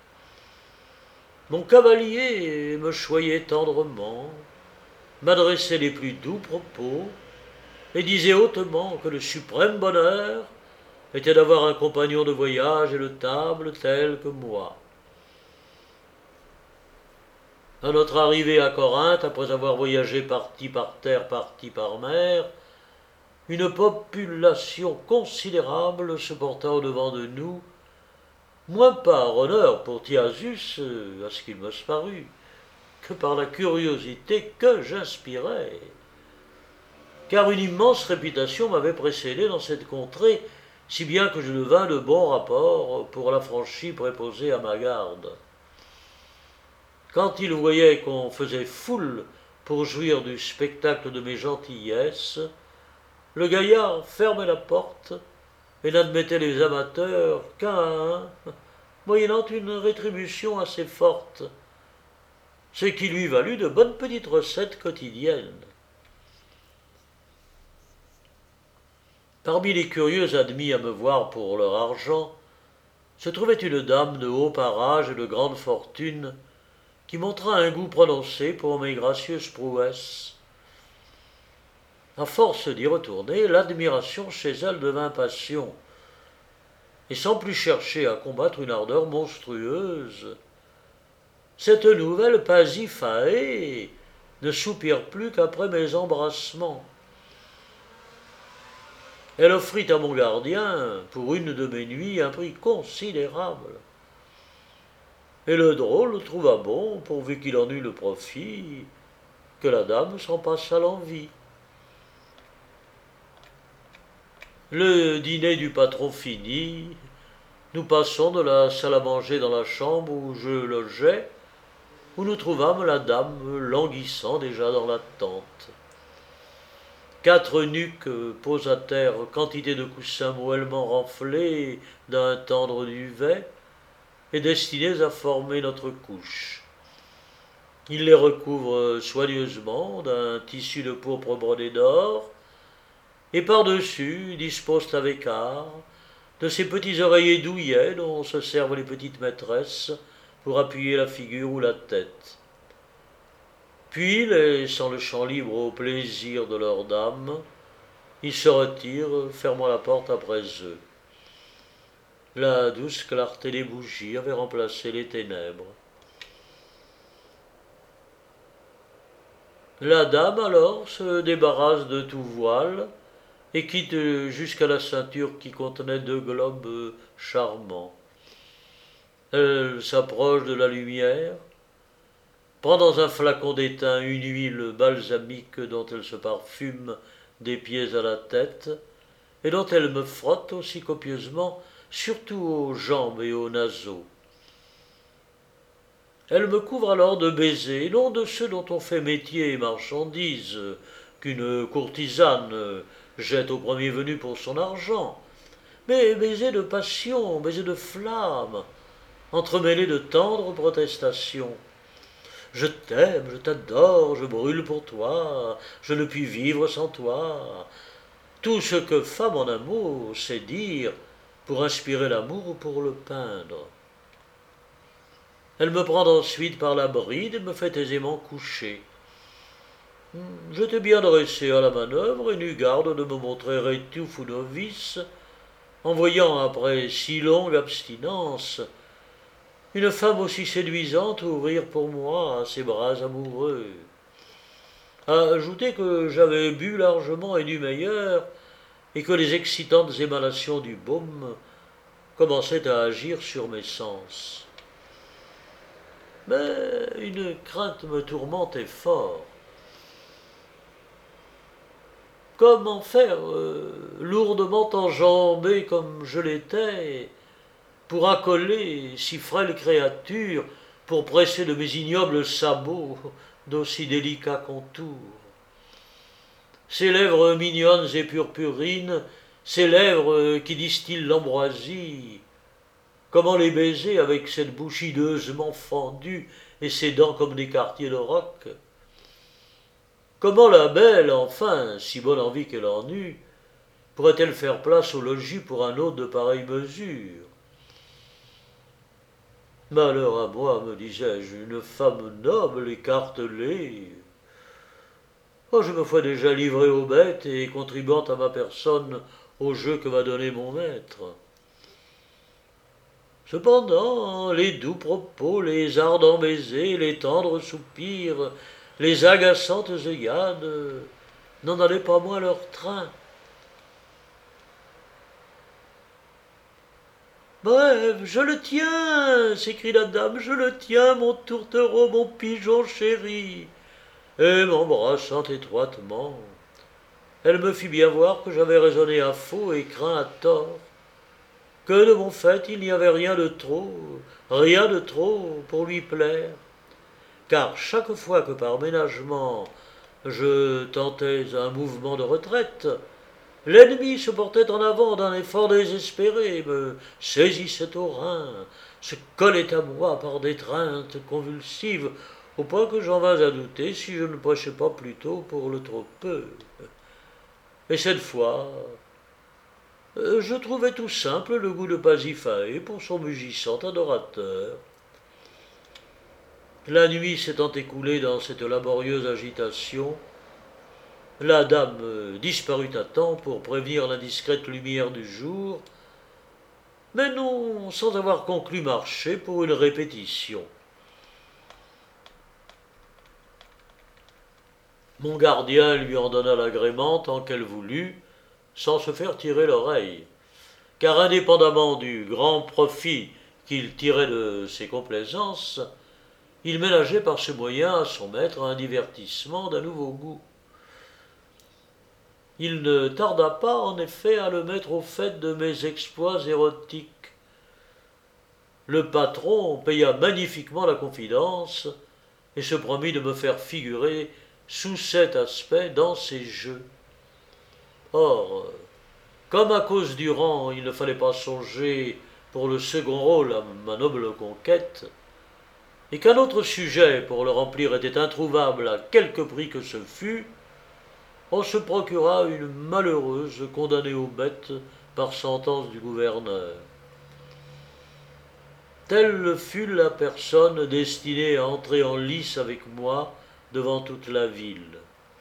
Mon cavalier me choyait tendrement, m'adressait les plus doux propos, et disait hautement que le suprême bonheur était d'avoir un compagnon de voyage et de table tel que moi. À notre arrivée à Corinthe, après avoir voyagé partie par terre, partie par mer, une population considérable se porta au-devant de nous, moins par honneur pour Thiasus, à ce qu'il me parut, que par la curiosité que j'inspirais. Car une immense réputation m'avait précédé dans cette contrée, si bien que je devins de bon rapport pour l'affranchi préposé à ma garde. Quand il voyait qu'on faisait foule pour jouir du spectacle de mes gentillesses, le gaillard fermait la porte et n'admettait les amateurs qu'à un, moyennant une rétribution assez forte, ce qui lui valut de bonnes petites recettes quotidiennes. Parmi les curieux admis à me voir pour leur argent, se trouvait une dame de haut parage et de grande fortune, qui montra un goût prononcé pour mes gracieuses prouesses. À force d'y retourner, l'admiration chez elle devint passion, et sans plus chercher à combattre une ardeur monstrueuse, cette nouvelle Pasiphae ne soupire plus qu'après mes embrassements. Elle offrit à mon gardien, pour une de mes nuits, un prix considérable. Et le drôle trouva bon, pourvu qu'il en eût le profit, que la dame s'en passât l'envie. Le dîner du patron fini, nous passons de la salle à manger dans la chambre où je logeais, où nous trouvâmes la dame languissant déjà dans la tente. Quatre nuques posent à terre quantité de coussins moellement renflés d'un tendre duvet et destinés à former notre couche. Il les recouvre soigneusement d'un tissu de pourpre brodé d'or, et par-dessus dispose avec art de ces petits oreillers douillets dont se servent les petites maîtresses pour appuyer la figure ou la tête. Puis, laissant le champ libre au plaisir de leurs dames, ils se retirent, fermant la porte après eux. La douce clarté des bougies avait remplacé les ténèbres. La dame alors se débarrasse de tout voile et quitte jusqu'à la ceinture qui contenait deux globes charmants. Elle s'approche de la lumière, prend dans un flacon d'étain une huile balsamique dont elle se parfume des pieds à la tête, et dont elle me frotte aussi copieusement, surtout aux jambes et aux naseaux. Elle me couvre alors de baisers, non de ceux dont on fait métier et marchandise, qu'une courtisane jette au premier venu pour son argent, mais baisers de passion, baisers de flamme, entremêlés de tendres protestations. Je t'aime, je t'adore, je brûle pour toi, je ne puis vivre sans toi. Tout ce que femme en amour sait dire pour inspirer l'amour ou pour le peindre. Elle me prend ensuite par la bride et me fait aisément coucher. J'étais bien dressé à la manœuvre et n'eus garde de me montrer étouffe ou novice, en voyant après si longue abstinence une femme aussi séduisante ouvrir pour moi ses bras amoureux. À ajouter que j'avais bu largement et du meilleur, et que les excitantes émanations du baume commençaient à agir sur mes sens. Mais une crainte me tourmentait fort. Comment faire, euh, lourdement enjambé comme je l'étais, pour accoler si frêle créature, pour presser de mes ignobles sabots d'aussi délicats contours. Ces lèvres mignonnes et purpurines, ces lèvres qui distillent l'ambroisie, comment les baiser avec cette bouche hideusement fendue et ses dents comme des quartiers de roc? Comment la belle, enfin, si bonne en vie qu'elle en eût, pourrait-elle faire place au logis pour un hôte de pareille mesure? Malheur à moi, me disais-je, une femme noble, écartelée. Oh, je me vois déjà livré aux bêtes et contribuant à ma personne au jeu que m'a donné mon maître. Cependant, les doux propos, les ardents baisers, les tendres soupirs, les agaçantes œillades n'en allaient pas moins leur train. Bref, je le tiens, s'écrie la dame, je le tiens, mon tourtereau, mon pigeon chéri. Et m'embrassant étroitement, elle me fit bien voir que j'avais raisonné à faux et craint à tort, que de mon fait il n'y avait rien de trop, rien de trop pour lui plaire, car chaque fois que par ménagement je tentais un mouvement de retraite, l'ennemi se portait en avant d'un effort désespéré, me saisissait aux reins, se collait à moi par d'étreintes convulsives, au point que j'en vins à douter si je ne prêchais pas plutôt pour le trop peu. Et cette fois, je trouvais tout simple le goût de Pasiphae pour son mugissant adorateur. La nuit s'étant écoulée dans cette laborieuse agitation, la dame disparut à temps pour prévenir l'indiscrète lumière du jour, mais non sans avoir conclu marcher pour une répétition. Mon gardien lui en donna l'agrément tant qu'elle voulut, sans se faire tirer l'oreille, car indépendamment du grand profit qu'il tirait de ses complaisances, il ménageait par ce moyen à son maître un divertissement d'un nouveau goût. Il ne tarda pas, en effet, à le mettre au fait de mes exploits érotiques. Le patron paya magnifiquement la confidence et se promit de me faire figurer sous cet aspect dans ses jeux. Or, comme à cause du rang il ne fallait pas songer pour le second rôle à ma noble conquête, et qu'un autre sujet pour le remplir était introuvable à quelque prix que ce fût, on se procura une malheureuse condamnée aux bêtes par sentence du gouverneur. Telle fut la personne destinée à entrer en lice avec moi devant toute la ville.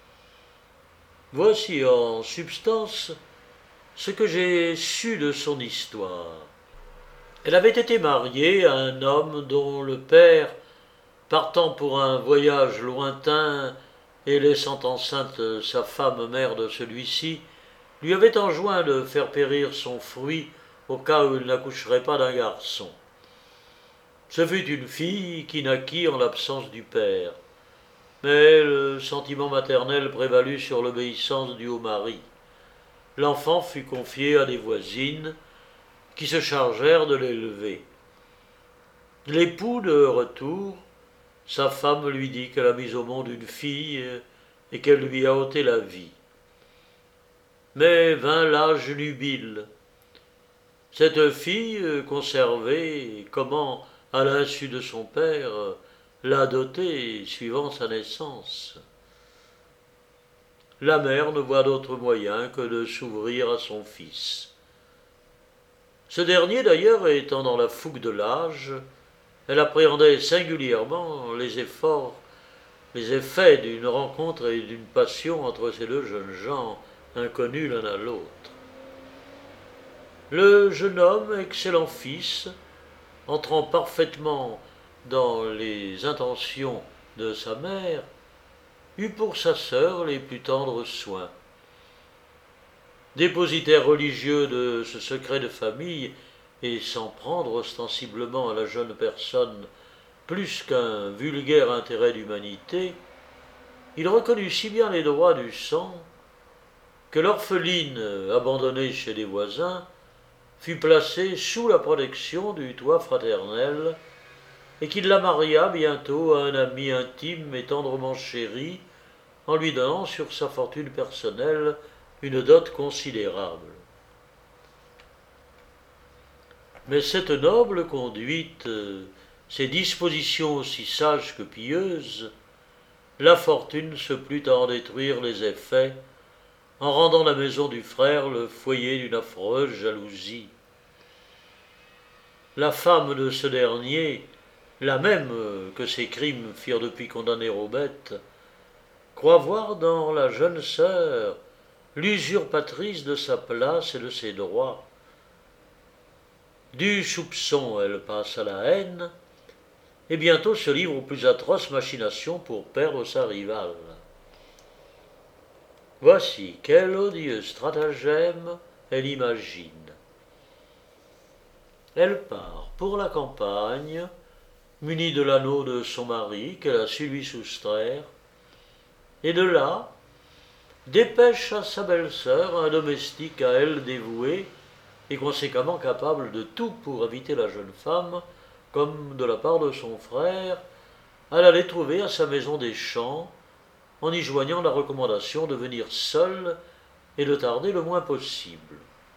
Voici en substance ce que j'ai su de son histoire. Elle avait été mariée à un homme dont le père, partant pour un voyage lointain et laissant enceinte sa femme mère de celui-ci, lui avait enjoint de faire périr son fruit au cas où il n'accoucherait pas d'un garçon. Ce fut une fille qui naquit en l'absence du père, mais le sentiment maternel prévalut sur l'obéissance du haut mari. L'enfant fut confié à des voisines qui se chargèrent de l'élever. L'époux de retour, sa femme lui dit qu'elle a mis au monde une fille et qu'elle lui a ôté la vie. Mais vint l'âge nubile. Cette fille conservée, comment, à l'insu de son père, l'a dotée suivant sa naissance. La mère ne voit d'autre moyen que de s'ouvrir à son fils. Ce dernier, d'ailleurs, étant dans la fougue de l'âge, elle appréhendait singulièrement les efforts, les effets d'une rencontre et d'une passion entre ces deux jeunes gens, inconnus l'un à l'autre. Le jeune homme, excellent fils, entrant parfaitement dans les intentions de sa mère, eut pour sa sœur les plus tendres soins. Dépositaire religieux de ce secret de famille, et sans prendre ostensiblement à la jeune personne plus qu'un vulgaire intérêt d'humanité, il reconnut si bien les droits du sang que l'orpheline, abandonnée chez les voisins, fut placée sous la protection du toit fraternel, et qu'il la maria bientôt à un ami intime et tendrement chéri, en lui donnant sur sa fortune personnelle une dot considérable. Mais cette noble conduite, ces dispositions aussi sages que pieuses, la fortune se plut à en détruire les effets, en rendant la maison du frère le foyer d'une affreuse jalousie. La femme de ce dernier, la même que ses crimes firent depuis condamner aux bêtes, croit voir dans la jeune sœur l'usurpatrice de sa place et de ses droits. Du soupçon, elle passe à la haine, et bientôt se livre aux plus atroces machinations pour perdre sa rivale. Voici quel odieux stratagème elle imagine. Elle part pour la campagne, munie de l'anneau de son mari qu'elle a su lui soustraire, et de là dépêche à sa belle-sœur un domestique à elle dévoué et conséquemment capable de tout pour éviter la jeune femme, comme de la part de son frère, à l'aller trouver à sa maison des champs, en y joignant la recommandation de venir seule et de tarder le moins possible.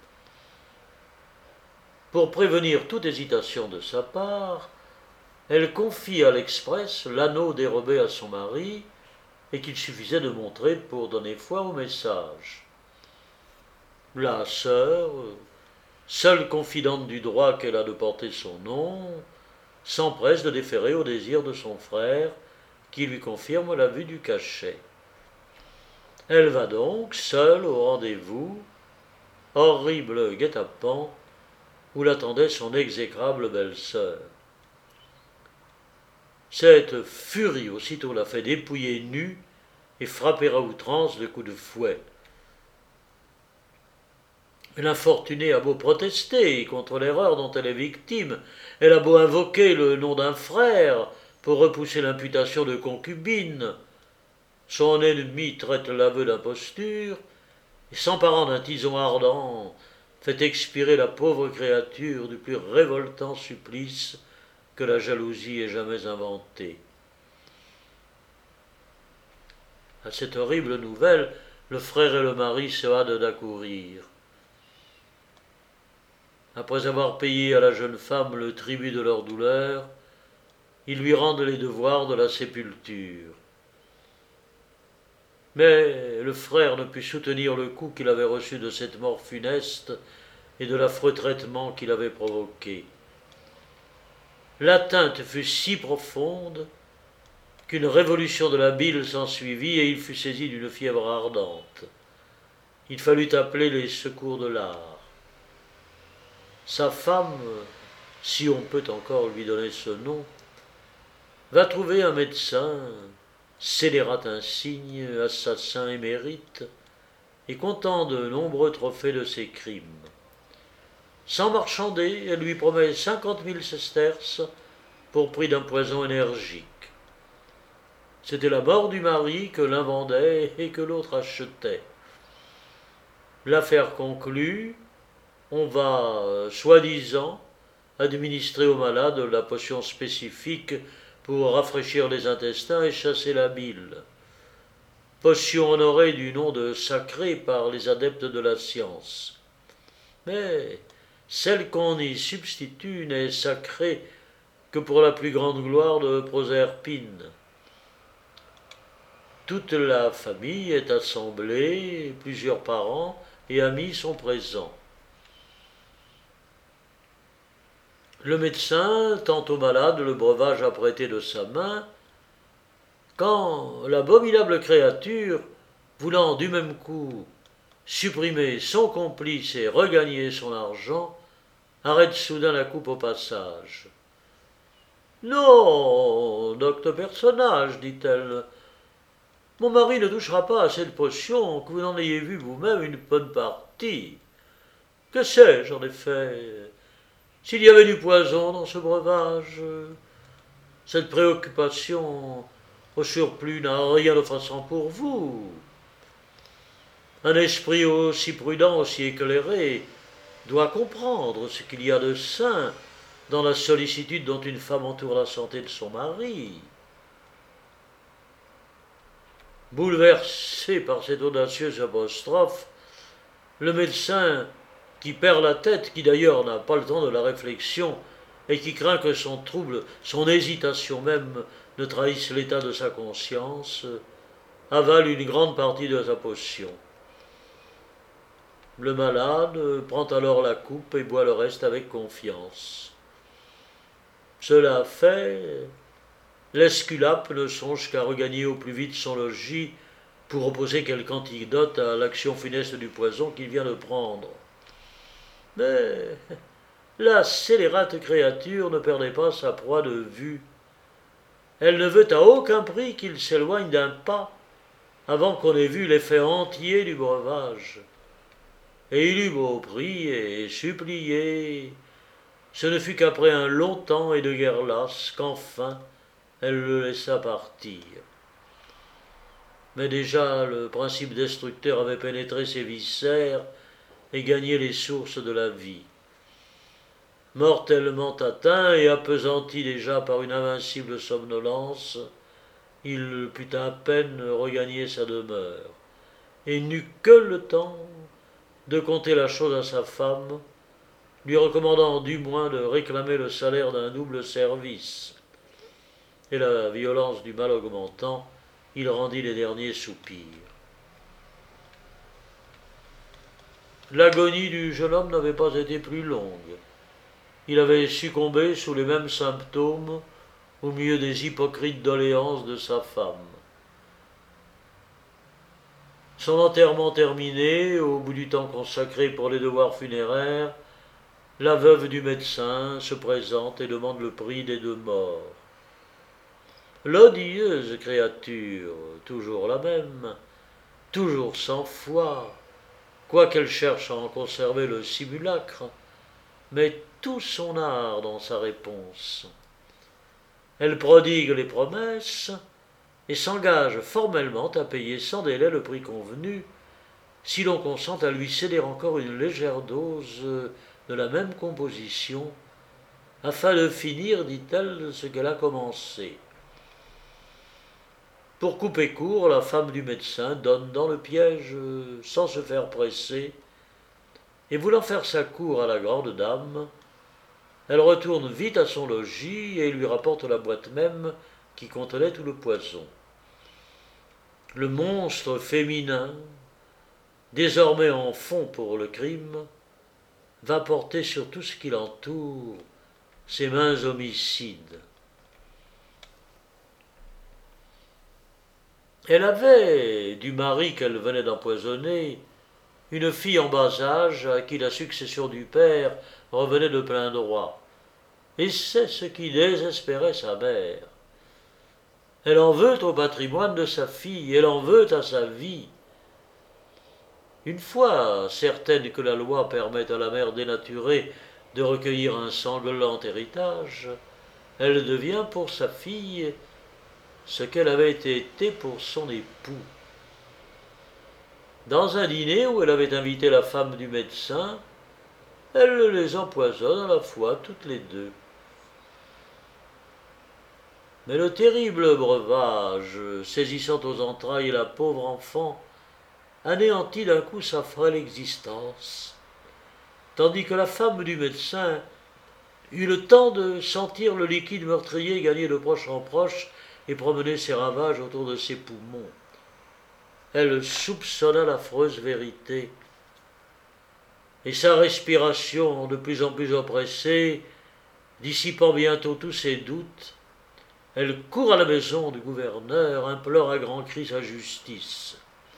Pour prévenir toute hésitation de sa part, elle confie à l'express l'anneau dérobé à son mari et qu'il suffisait de montrer pour donner foi au message. La sœur, seule confidente du droit qu'elle a de porter son nom, s'empresse de déférer au désir de son frère, qui lui confirme la vue du cachet. Elle va donc, seule, au rendez-vous, horrible guet-apens, où l'attendait son exécrable belle-sœur. Cette furie aussitôt la fait dépouiller nue et frapper à outrance de coups de fouet. L'infortunée a beau protester contre l'erreur dont elle est victime, elle a beau invoquer le nom d'un frère pour repousser l'imputation de concubine, son ennemi traite l'aveu d'imposture et, s'emparant d'un tison ardent, fait expirer la pauvre créature du plus révoltant supplice que la jalousie ait jamais inventé. À cette horrible nouvelle, le frère et le mari se hâtent d'accourir. Après avoir payé à la jeune femme le tribut de leur douleur, ils lui rendent les devoirs de la sépulture. Mais le frère ne put soutenir le coup qu'il avait reçu de cette mort funeste et de l'affreux traitement qu'il avait provoqué. L'atteinte fut si profonde qu'une révolution de la bile s'ensuivit et il fut saisi d'une fièvre ardente. Il fallut appeler les secours de l'art. Sa femme, si on peut encore lui donner ce nom, va trouver un médecin, scélérat insigne, assassin émérite, et comptant de nombreux trophées de ses crimes. Sans marchander, elle lui promet cinquante mille sesterces pour prix d'un poison énergique. C'était la mort du mari que l'un vendait et que l'autre achetait. L'affaire conclue, on va, soi-disant, administrer au malade la potion spécifique pour rafraîchir les intestins et chasser la bile. Potion honorée du nom de sacrée par les adeptes de la science. Mais celle qu'on y substitue n'est sacrée que pour la plus grande gloire de Proserpine. Toute la famille est assemblée, plusieurs parents et amis sont présents. Le médecin tend au malade le breuvage apprêté de sa main, quand l'abominable créature, voulant du même coup supprimer son complice et regagner son argent, arrête soudain la coupe au passage. Non, docteur personnage, dit-elle. Mon mari ne touchera pas à cette potion, que vous n'en ayez vu vous-même une bonne partie. Que sais-je, en effet? S'il y avait du poison dans ce breuvage, cette préoccupation, au surplus, n'a rien de façon pour vous. Un esprit aussi prudent, aussi éclairé, doit comprendre ce qu'il y a de sain dans la sollicitude dont une femme entoure la santé de son mari. Bouleversé par cette audacieuse apostrophe, le médecin, qui perd la tête, qui d'ailleurs n'a pas le temps de la réflexion, et qui craint que son trouble, son hésitation même, ne trahisse l'état de sa conscience, avale une grande partie de sa potion. Le malade prend alors la coupe et boit le reste avec confiance. Cela fait, l'Esculape ne songe qu'à regagner au plus vite son logis pour opposer quelque antidote à l'action funeste du poison qu'il vient de prendre. Mais la scélérate créature ne perdait pas sa proie de vue. Elle ne veut à aucun prix qu'il s'éloigne d'un pas avant qu'on ait vu l'effet entier du breuvage. Et il eut beau prier et supplier, ce ne fut qu'après un long temps et de guerre lasse qu'enfin elle le laissa partir. Mais déjà le principe destructeur avait pénétré ses viscères et gagné les sources de la vie. Mortellement atteint et appesanti déjà par une invincible somnolence, il put à peine regagner sa demeure, et n'eut que le temps de conter la chose à sa femme, lui recommandant du moins de réclamer le salaire d'un double service. Et la violence du mal augmentant, il rendit les derniers soupirs. L'agonie du jeune homme n'avait pas été plus longue. Il avait succombé sous les mêmes symptômes au milieu des hypocrites doléances de sa femme. Son enterrement terminé, au bout du temps consacré pour les devoirs funéraires, la veuve du médecin se présente et demande le prix des deux morts. L'odieuse créature, toujours la même, toujours sans foi, quoiqu'elle cherche à en conserver le simulacre, met tout son art dans sa réponse. Elle prodigue les promesses et s'engage formellement à payer sans délai le prix convenu, si l'on consent à lui céder encore une légère dose de la même composition, afin de finir, dit-elle, ce qu'elle a commencé. Pour couper court, la femme du médecin donne dans le piège sans se faire presser, et voulant faire sa cour à la grande dame, elle retourne vite à son logis et lui rapporte la boîte même qui contenait tout le poison. Le monstre féminin, désormais en fond pour le crime, va porter sur tout ce qui l'entoure ses mains homicides. Elle avait, du mari qu'elle venait d'empoisonner, une fille en bas âge à qui la succession du père revenait de plein droit. Et c'est ce qui désespérait sa mère. Elle en veut au patrimoine de sa fille, elle en veut à sa vie. Une fois certaine que la loi permet à la mère dénaturée de recueillir un sanglant héritage, elle devient pour sa fille ce qu'elle avait été pour son époux. Dans un dîner où elle avait invité la femme du médecin, elle les empoisonne à la fois toutes les deux. Mais le terrible breuvage, saisissant aux entrailles la pauvre enfant, anéantit d'un coup sa frêle existence, tandis que la femme du médecin eut le temps de sentir le liquide meurtrier gagner de proche en proche et promener ses ravages autour de ses poumons. Elle soupçonna l'affreuse vérité, et sa respiration, de plus en plus oppressée, dissipant bientôt tous ses doutes, elle court à la maison du gouverneur, implore à grands cris sa justice.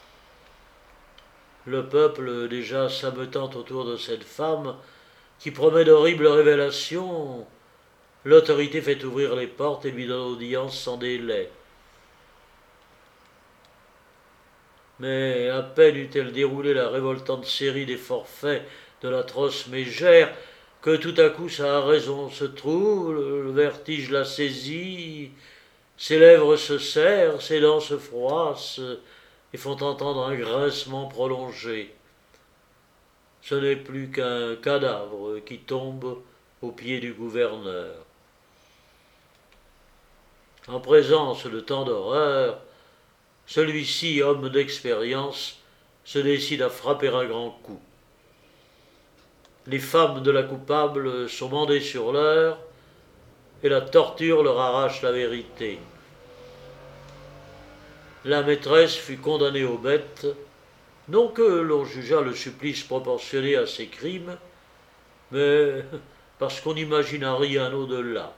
Le peuple, déjà s'ameutant autour de cette femme, qui promet d'horribles révélations, l'autorité fait ouvrir les portes et lui donne audience sans délai. Mais à peine eut-elle déroulé la révoltante série des forfaits de l'atroce mégère que tout à coup sa raison se trouble, le vertige la saisit, ses lèvres se serrent, ses dents se froissent et font entendre un grincement prolongé. Ce n'est plus qu'un cadavre qui tombe aux pieds du gouverneur. En présence de tant d'horreur, celui-ci, homme d'expérience, se décide à frapper un grand coup. Les femmes de la coupable sont mandées sur l'heure, et la torture leur arrache la vérité. La maîtresse fut condamnée aux bêtes, non que l'on jugeât le supplice proportionné à ses crimes, mais parce qu'on n'imagina rien au-delà.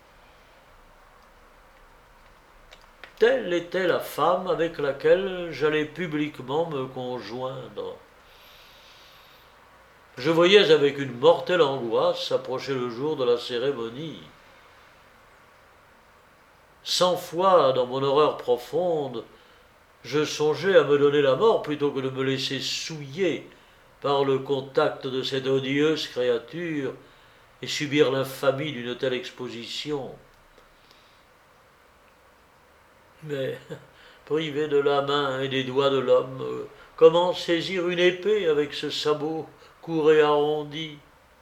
Telle était la femme avec laquelle j'allais publiquement me conjoindre. Je voyais avec une mortelle angoisse approcher le jour de la cérémonie. Cent fois, dans mon horreur profonde, je songeais à me donner la mort plutôt que de me laisser souiller par le contact de cette odieuse créature et subir l'infamie d'une telle exposition. Mais, privé de la main et des doigts de l'homme, comment saisir une épée avec ce sabot court et arrondi?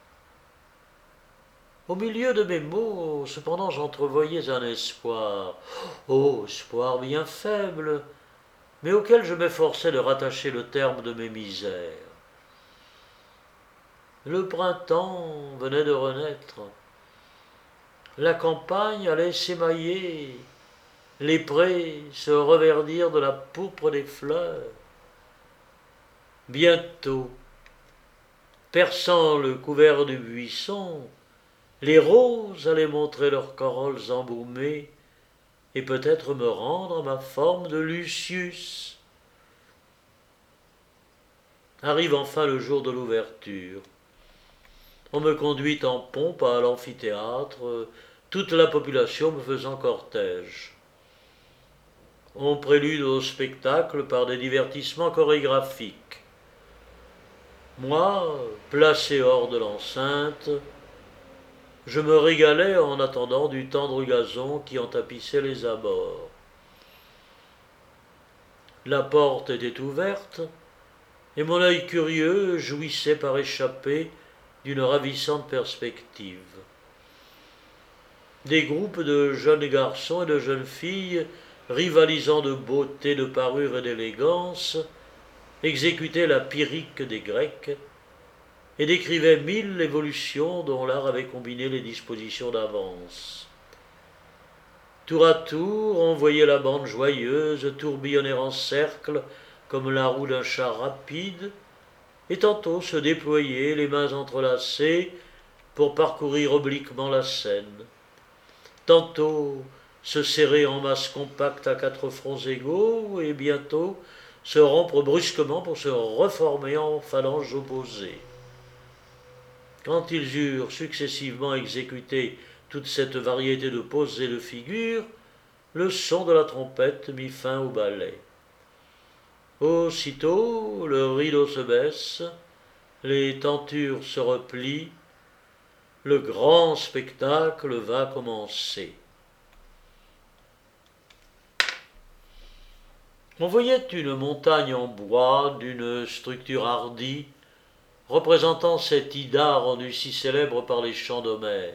Au milieu de mes mots, cependant, j'entrevoyais un espoir. Oh, espoir bien faible, mais auquel je m'efforçais de rattacher le terme de mes misères. Le printemps venait de renaître. La campagne allait s'émailler. Les prés se reverdirent de la pourpre des fleurs. Bientôt, perçant le couvert du buisson, les roses allaient montrer leurs corolles embaumées et peut-être me rendre ma forme de Lucius. Arrive enfin le jour de l'ouverture. On me conduit en pompe à l'amphithéâtre, toute la population me faisant cortège. On prélude au spectacle par des divertissements chorégraphiques. Moi, placé hors de l'enceinte, je me régalais en attendant du tendre gazon qui en tapissait les abords. La porte était ouverte, et mon œil curieux jouissait par échappée d'une ravissante perspective. Des groupes de jeunes garçons et de jeunes filles, rivalisant de beauté, de parure et d'élégance, exécutaient la pyrrhique des Grecs et décrivaient mille évolutions dont l'art avait combiné les dispositions d'avance. Tour à tour, on voyait la bande joyeuse tourbillonner en cercle comme la roue d'un char rapide, et tantôt se déployer les mains entrelacées pour parcourir obliquement la scène. Tantôt se serrer en masse compacte à quatre fronts égaux, et bientôt se rompre brusquement pour se reformer en phalanges opposées. Quand ils eurent successivement exécuté toute cette variété de poses et de figures, le son de la trompette mit fin au ballet. Aussitôt, le rideau se baisse, les tentures se replient, le grand spectacle va commencer. On voyait une montagne en bois d'une structure hardie, représentant cette Ida rendue si célèbre par les chants d'Homère.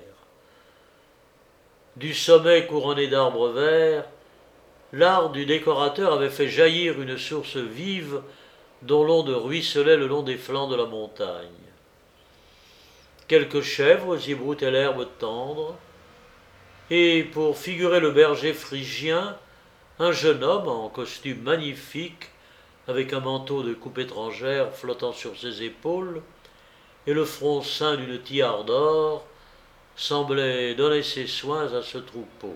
Du sommet couronné d'arbres verts, l'art du décorateur avait fait jaillir une source vive dont l'onde ruisselait le long des flancs de la montagne. Quelques chèvres y broutaient l'herbe tendre, et pour figurer le berger phrygien, un jeune homme en costume magnifique, avec un manteau de coupe étrangère flottant sur ses épaules, et le front ceint d'une tiare d'or, semblait donner ses soins à ce troupeau.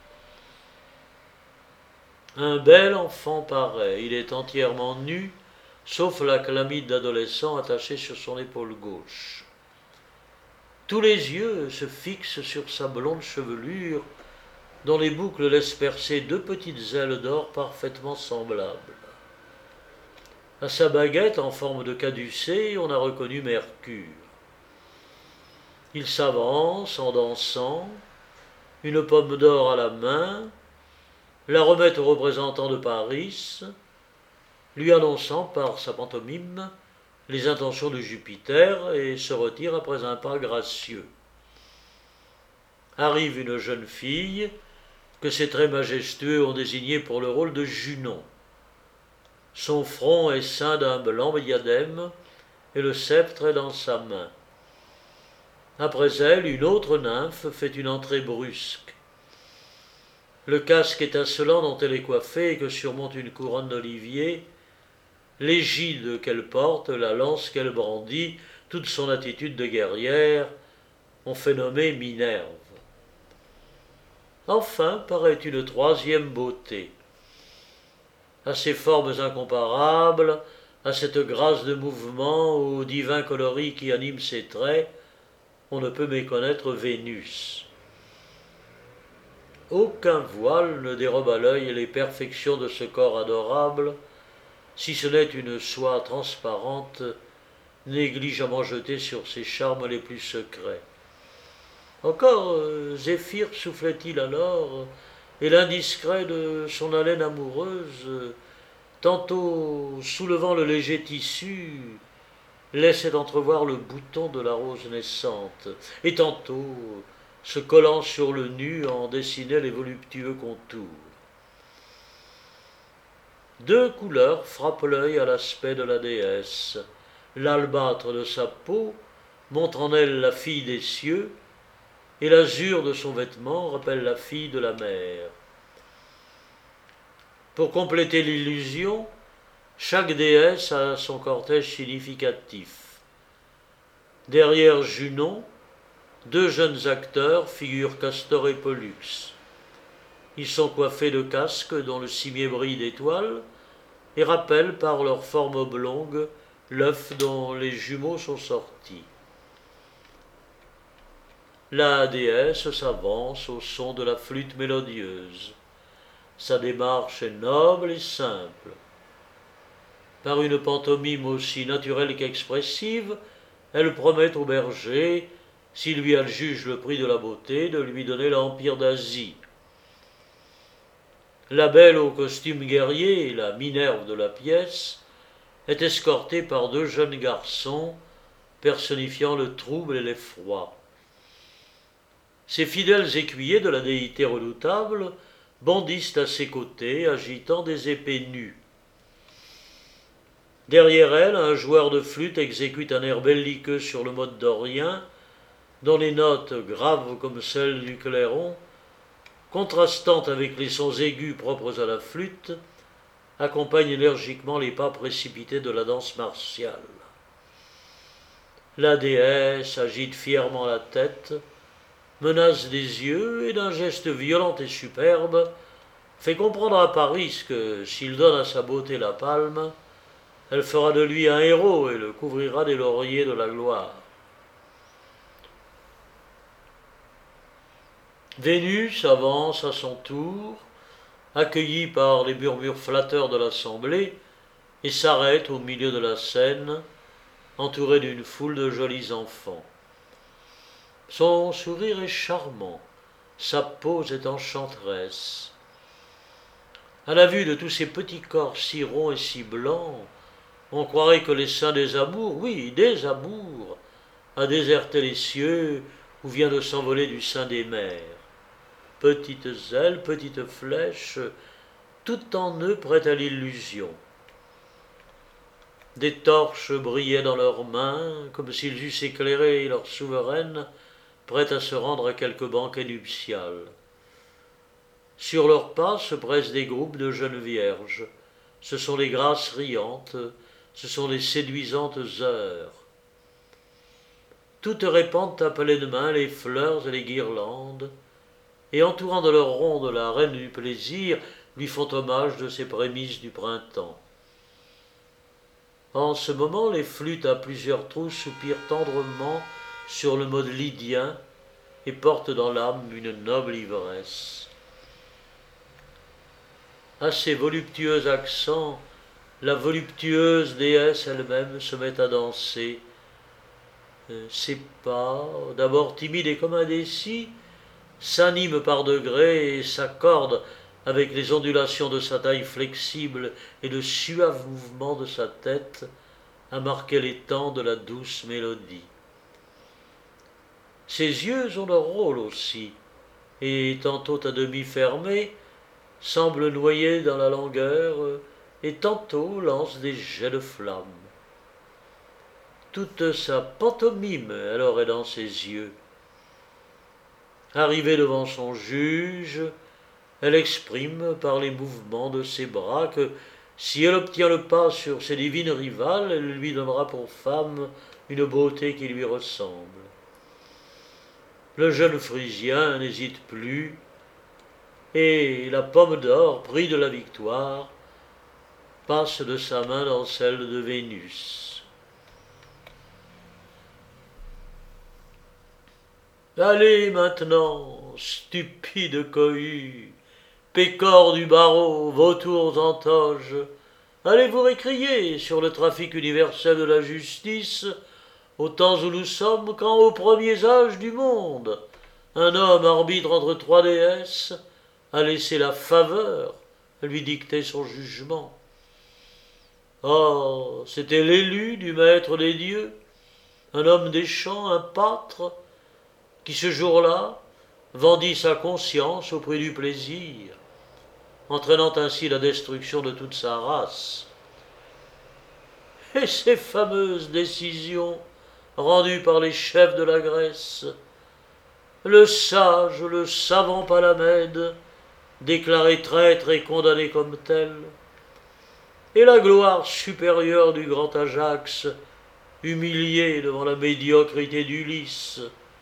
Un bel enfant paraît, il est entièrement nu, sauf la chlamyde d'adolescent attachée sur son épaule gauche. Tous les yeux se fixent sur sa blonde chevelure, dont les boucles laissent percer deux petites ailes d'or parfaitement semblables. À sa baguette en forme de caducée, on a reconnu Mercure. Il s'avance en dansant, une pomme d'or à la main, la remet au représentant de Paris, lui annonçant par sa pantomime les intentions de Jupiter et se retire après un pas gracieux. Arrive une jeune fille que ses traits majestueux ont désignée pour le rôle de Junon. Son front est ceint d'un blanc diadème et le sceptre est dans sa main. Après elle, une autre nymphe fait une entrée brusque. Le casque étincelant dont elle est coiffée et que surmonte une couronne d'olivier, l'égide qu'elle porte, la lance qu'elle brandit, toute son attitude de guerrière, on fait nommer Minerve. Enfin paraît une troisième beauté. À ses formes incomparables, à cette grâce de mouvement, au divin coloris qui anime ses traits, on ne peut méconnaître Vénus. Aucun voile ne dérobe à l'œil les perfections de ce corps adorable, si ce n'est une soie transparente, négligemment jetée sur ses charmes les plus secrets. Encore euh, Zéphyr soufflait-il alors, et l'indiscret de son haleine amoureuse, tantôt soulevant le léger tissu, laissait entrevoir le bouton de la rose naissante, et tantôt, se collant sur le nu, en dessinait les voluptueux contours. Deux couleurs frappent l'œil à l'aspect de la déesse. L'albâtre de sa peau montre en elle la fille des cieux, et l'azur de son vêtement rappelle la fille de la mer. Pour compléter l'illusion, chaque déesse a son cortège significatif. Derrière Junon, deux jeunes acteurs figurent Castor et Pollux. Ils sont coiffés de casques dont le cimier brille d'étoiles et rappellent par leur forme oblongue l'œuf dont les jumeaux sont sortis. La déesse s'avance au son de la flûte mélodieuse. Sa démarche est noble et simple. Par une pantomime aussi naturelle qu'expressive, elle promet au berger, si lui adjuge le prix de la beauté, de lui donner l'empire d'Asie. La belle au costume guerrier, la Minerve de la pièce, est escortée par deux jeunes garçons personnifiant le trouble et l'effroi. Ces fidèles écuyers de la déité redoutable bondissent à ses côtés, agitant des épées nues. Derrière elle, un joueur de flûte exécute un air belliqueux sur le mode dorien, dont les notes, graves comme celles du clairon, contrastant avec les sons aigus propres à la flûte, accompagnent énergiquement les pas précipités de la danse martiale. La déesse agite fièrement la tête, menace des yeux et d'un geste violent et superbe, fait comprendre à Paris que, s'il donne à sa beauté la palme, elle fera de lui un héros et le couvrira des lauriers de la gloire. Vénus avance à son tour, accueillie par les murmures flatteurs de l'assemblée, et s'arrête au milieu de la scène, entourée d'une foule de jolis enfants. Son sourire est charmant, sa pose est enchanteresse. À la vue de tous ces petits corps si ronds et si blancs, on croirait que les saints des amours, oui, des amours, a déserté les cieux où vient de s'envoler du sein des mers. Petites ailes, petites flèches, tout en eux prêtes à l'illusion. Des torches brillaient dans leurs mains, comme s'ils eussent éclairé leur souveraine, prête à se rendre à quelque banquet nuptial. Sur leurs pas se pressent des groupes de jeunes vierges. Ce sont les grâces riantes, ce sont les séduisantes heures. Toutes répandent à pleine main les fleurs et les guirlandes, et entourant de leur ronde la reine du plaisir, lui font hommage de ses prémices du printemps. En ce moment, les flûtes à plusieurs trous soupirent tendrement sur le mode lydien et porte dans l'âme une noble ivresse. À ces voluptueux accents, la voluptueuse déesse elle-même se met à danser. Ses pas, d'abord timides et comme indécis, s'animent par degrés et s'accordent avec les ondulations de sa taille flexible et le suave mouvement de sa tête à marquer les temps de la douce mélodie. Ses yeux ont leur rôle aussi, et tantôt à demi fermés, semblent noyés dans la langueur, et tantôt lancent des jets de flammes. Toute sa pantomime alors est dans ses yeux. Arrivée devant son juge, elle exprime par les mouvements de ses bras que, si elle obtient le pas sur ses divines rivales, elle lui donnera pour femme une beauté qui lui ressemble. Le jeune Phrysien n'hésite plus, et la pomme d'or, prix de la victoire, passe de sa main dans celle de Vénus. Allez maintenant, stupide cohue, pécores du barreau, vautours en toge, allez vous récrier sur le trafic universel de la justice, au temps où nous sommes, quand aux premiers âges du monde, un homme arbitre entre trois déesses a laissé la faveur lui dicter son jugement. Oh, c'était l'élu du maître des dieux, un homme des champs, un pâtre, qui ce jour-là vendit sa conscience au prix du plaisir, entraînant ainsi la destruction de toute sa race. Et ces fameuses décisions rendues par les chefs de la Grèce, le sage, le savant Palamède, déclaré traître et condamné comme tel, et la gloire supérieure du grand Ajax, humilié devant la médiocrité d'Ulysse.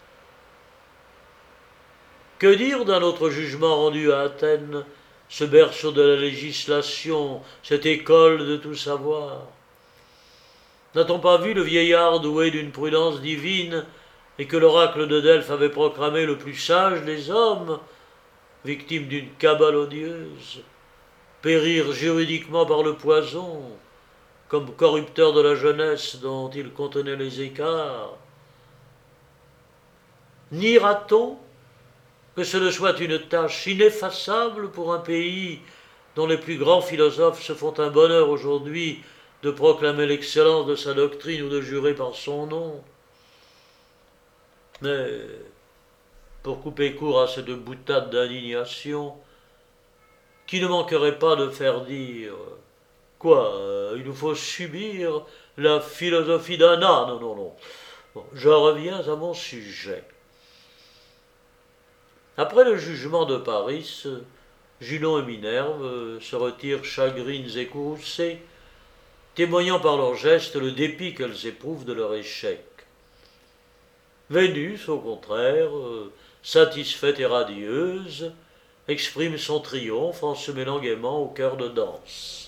Que dire d'un autre jugement rendu à Athènes, ce berceau de la législation, cette école de tout savoir? N'a-t-on pas vu le vieillard doué d'une prudence divine, et que l'oracle de Delphes avait proclamé le plus sage des hommes, victime d'une cabale odieuse, périr juridiquement par le poison, comme corrupteur de la jeunesse dont il contenait les écarts? Niera-t-on que ce ne soit une tâche ineffaçable pour un pays dont les plus grands philosophes se font un bonheur aujourd'hui de proclamer l'excellence de sa doctrine ou de jurer par son nom? Mais, pour couper court à cette boutade d'indignation, qui ne manquerait pas de faire dire « Quoi, il nous faut subir la philosophie d'un âne ?» Non, non, non. Bon, je reviens à mon sujet. Après le jugement de Paris, Junon et Minerve se retirent chagrines et courroucées, témoignant par leurs gestes le dépit qu'elles éprouvent de leur échec. Vénus, au contraire, satisfaite et radieuse, exprime son triomphe en se mêlant gaiement au chœur de danse.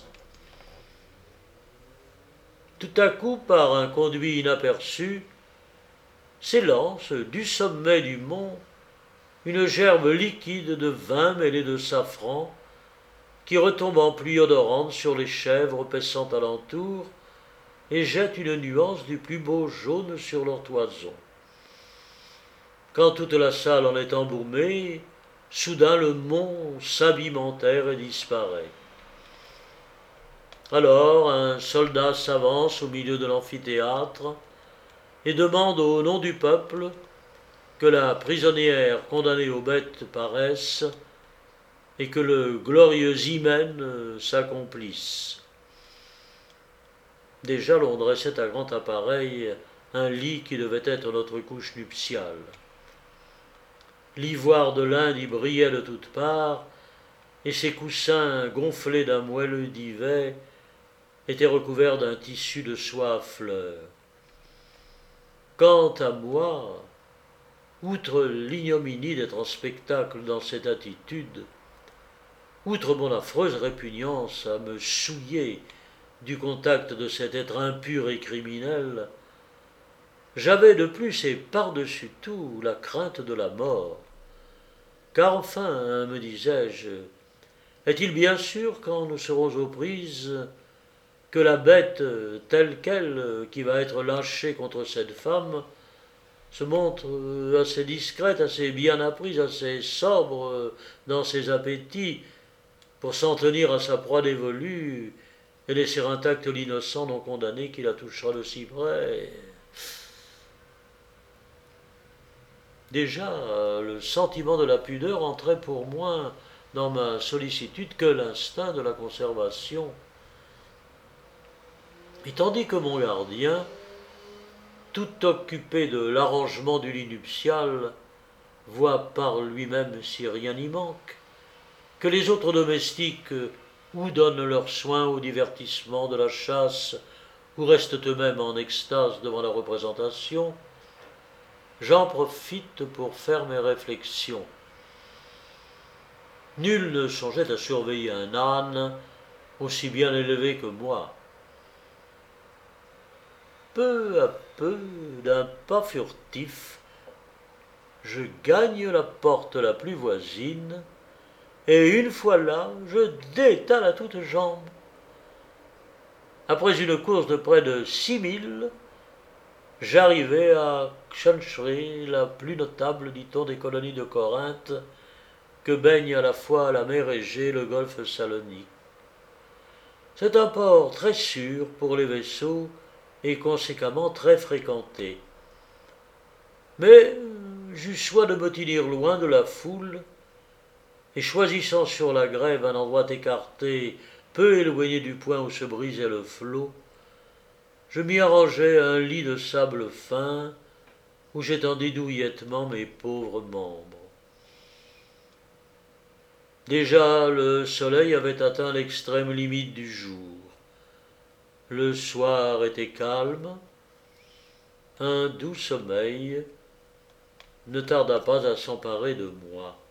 Tout à coup, par un conduit inaperçu, s'élance du sommet du mont une gerbe liquide de vin mêlé de safran, qui retombe en pluie odorante sur les chèvres paissant alentour et jette une nuance du plus beau jaune sur leur toison. Quand toute la salle en est embaumée, soudain le mont s'abîme en terre et disparaît. Alors un soldat s'avance au milieu de l'amphithéâtre et demande au nom du peuple que la prisonnière condamnée aux bêtes paraisse et que le glorieux hymen s'accomplisse. Déjà l'on dressait à grand appareil un lit qui devait être notre couche nuptiale. L'ivoire de l'Inde y brillait de toutes parts, et ses coussins gonflés d'un moelleux duvet étaient recouverts d'un tissu de soie à fleurs. Quant à moi, outre l'ignominie d'être en spectacle dans cette attitude, outre mon affreuse répugnance à me souiller du contact de cet être impur et criminel, j'avais de plus et par-dessus tout la crainte de la mort. Car enfin, hein, me disais-je, est-il bien sûr, quand nous serons aux prises, que la bête telle qu'elle, qui va être lâchée contre cette femme, se montre assez discrète, assez bien apprise, assez sobre dans ses appétits, pour s'en tenir à sa proie dévolue et laisser intact l'innocent non condamné qui la touchera de si près. Déjà, le sentiment de la pudeur entrait pour moi dans ma sollicitude que l'instinct de la conservation. Et tandis que mon gardien, tout occupé de l'arrangement du lit nuptial, voit par lui-même si rien n'y manque, que les autres domestiques ou donnent leurs soins au divertissement de la chasse, ou restent eux-mêmes en extase devant la représentation, j'en profite pour faire mes réflexions. Nul ne songeait à surveiller un âne aussi bien élevé que moi. Peu à peu, d'un pas furtif, je gagne la porte la plus voisine, et une fois là, je détale à toutes jambes. Après une course de près de six milles, j'arrivai à Kshanchri, la plus notable, dit-on, des colonies de Corinthe, que baigne à la fois la mer Égée et le golfe Salonique. C'est un port très sûr pour les vaisseaux et conséquemment très fréquenté. Mais j'eus soin de me tenir loin de la foule, et choisissant sur la grève un endroit écarté, peu éloigné du point où se brisait le flot, je m'y arrangeai un lit de sable fin, où j'étendis douillettement mes pauvres membres. Déjà le soleil avait atteint l'extrême limite du jour. Le soir était calme. Un doux sommeil ne tarda pas à s'emparer de moi.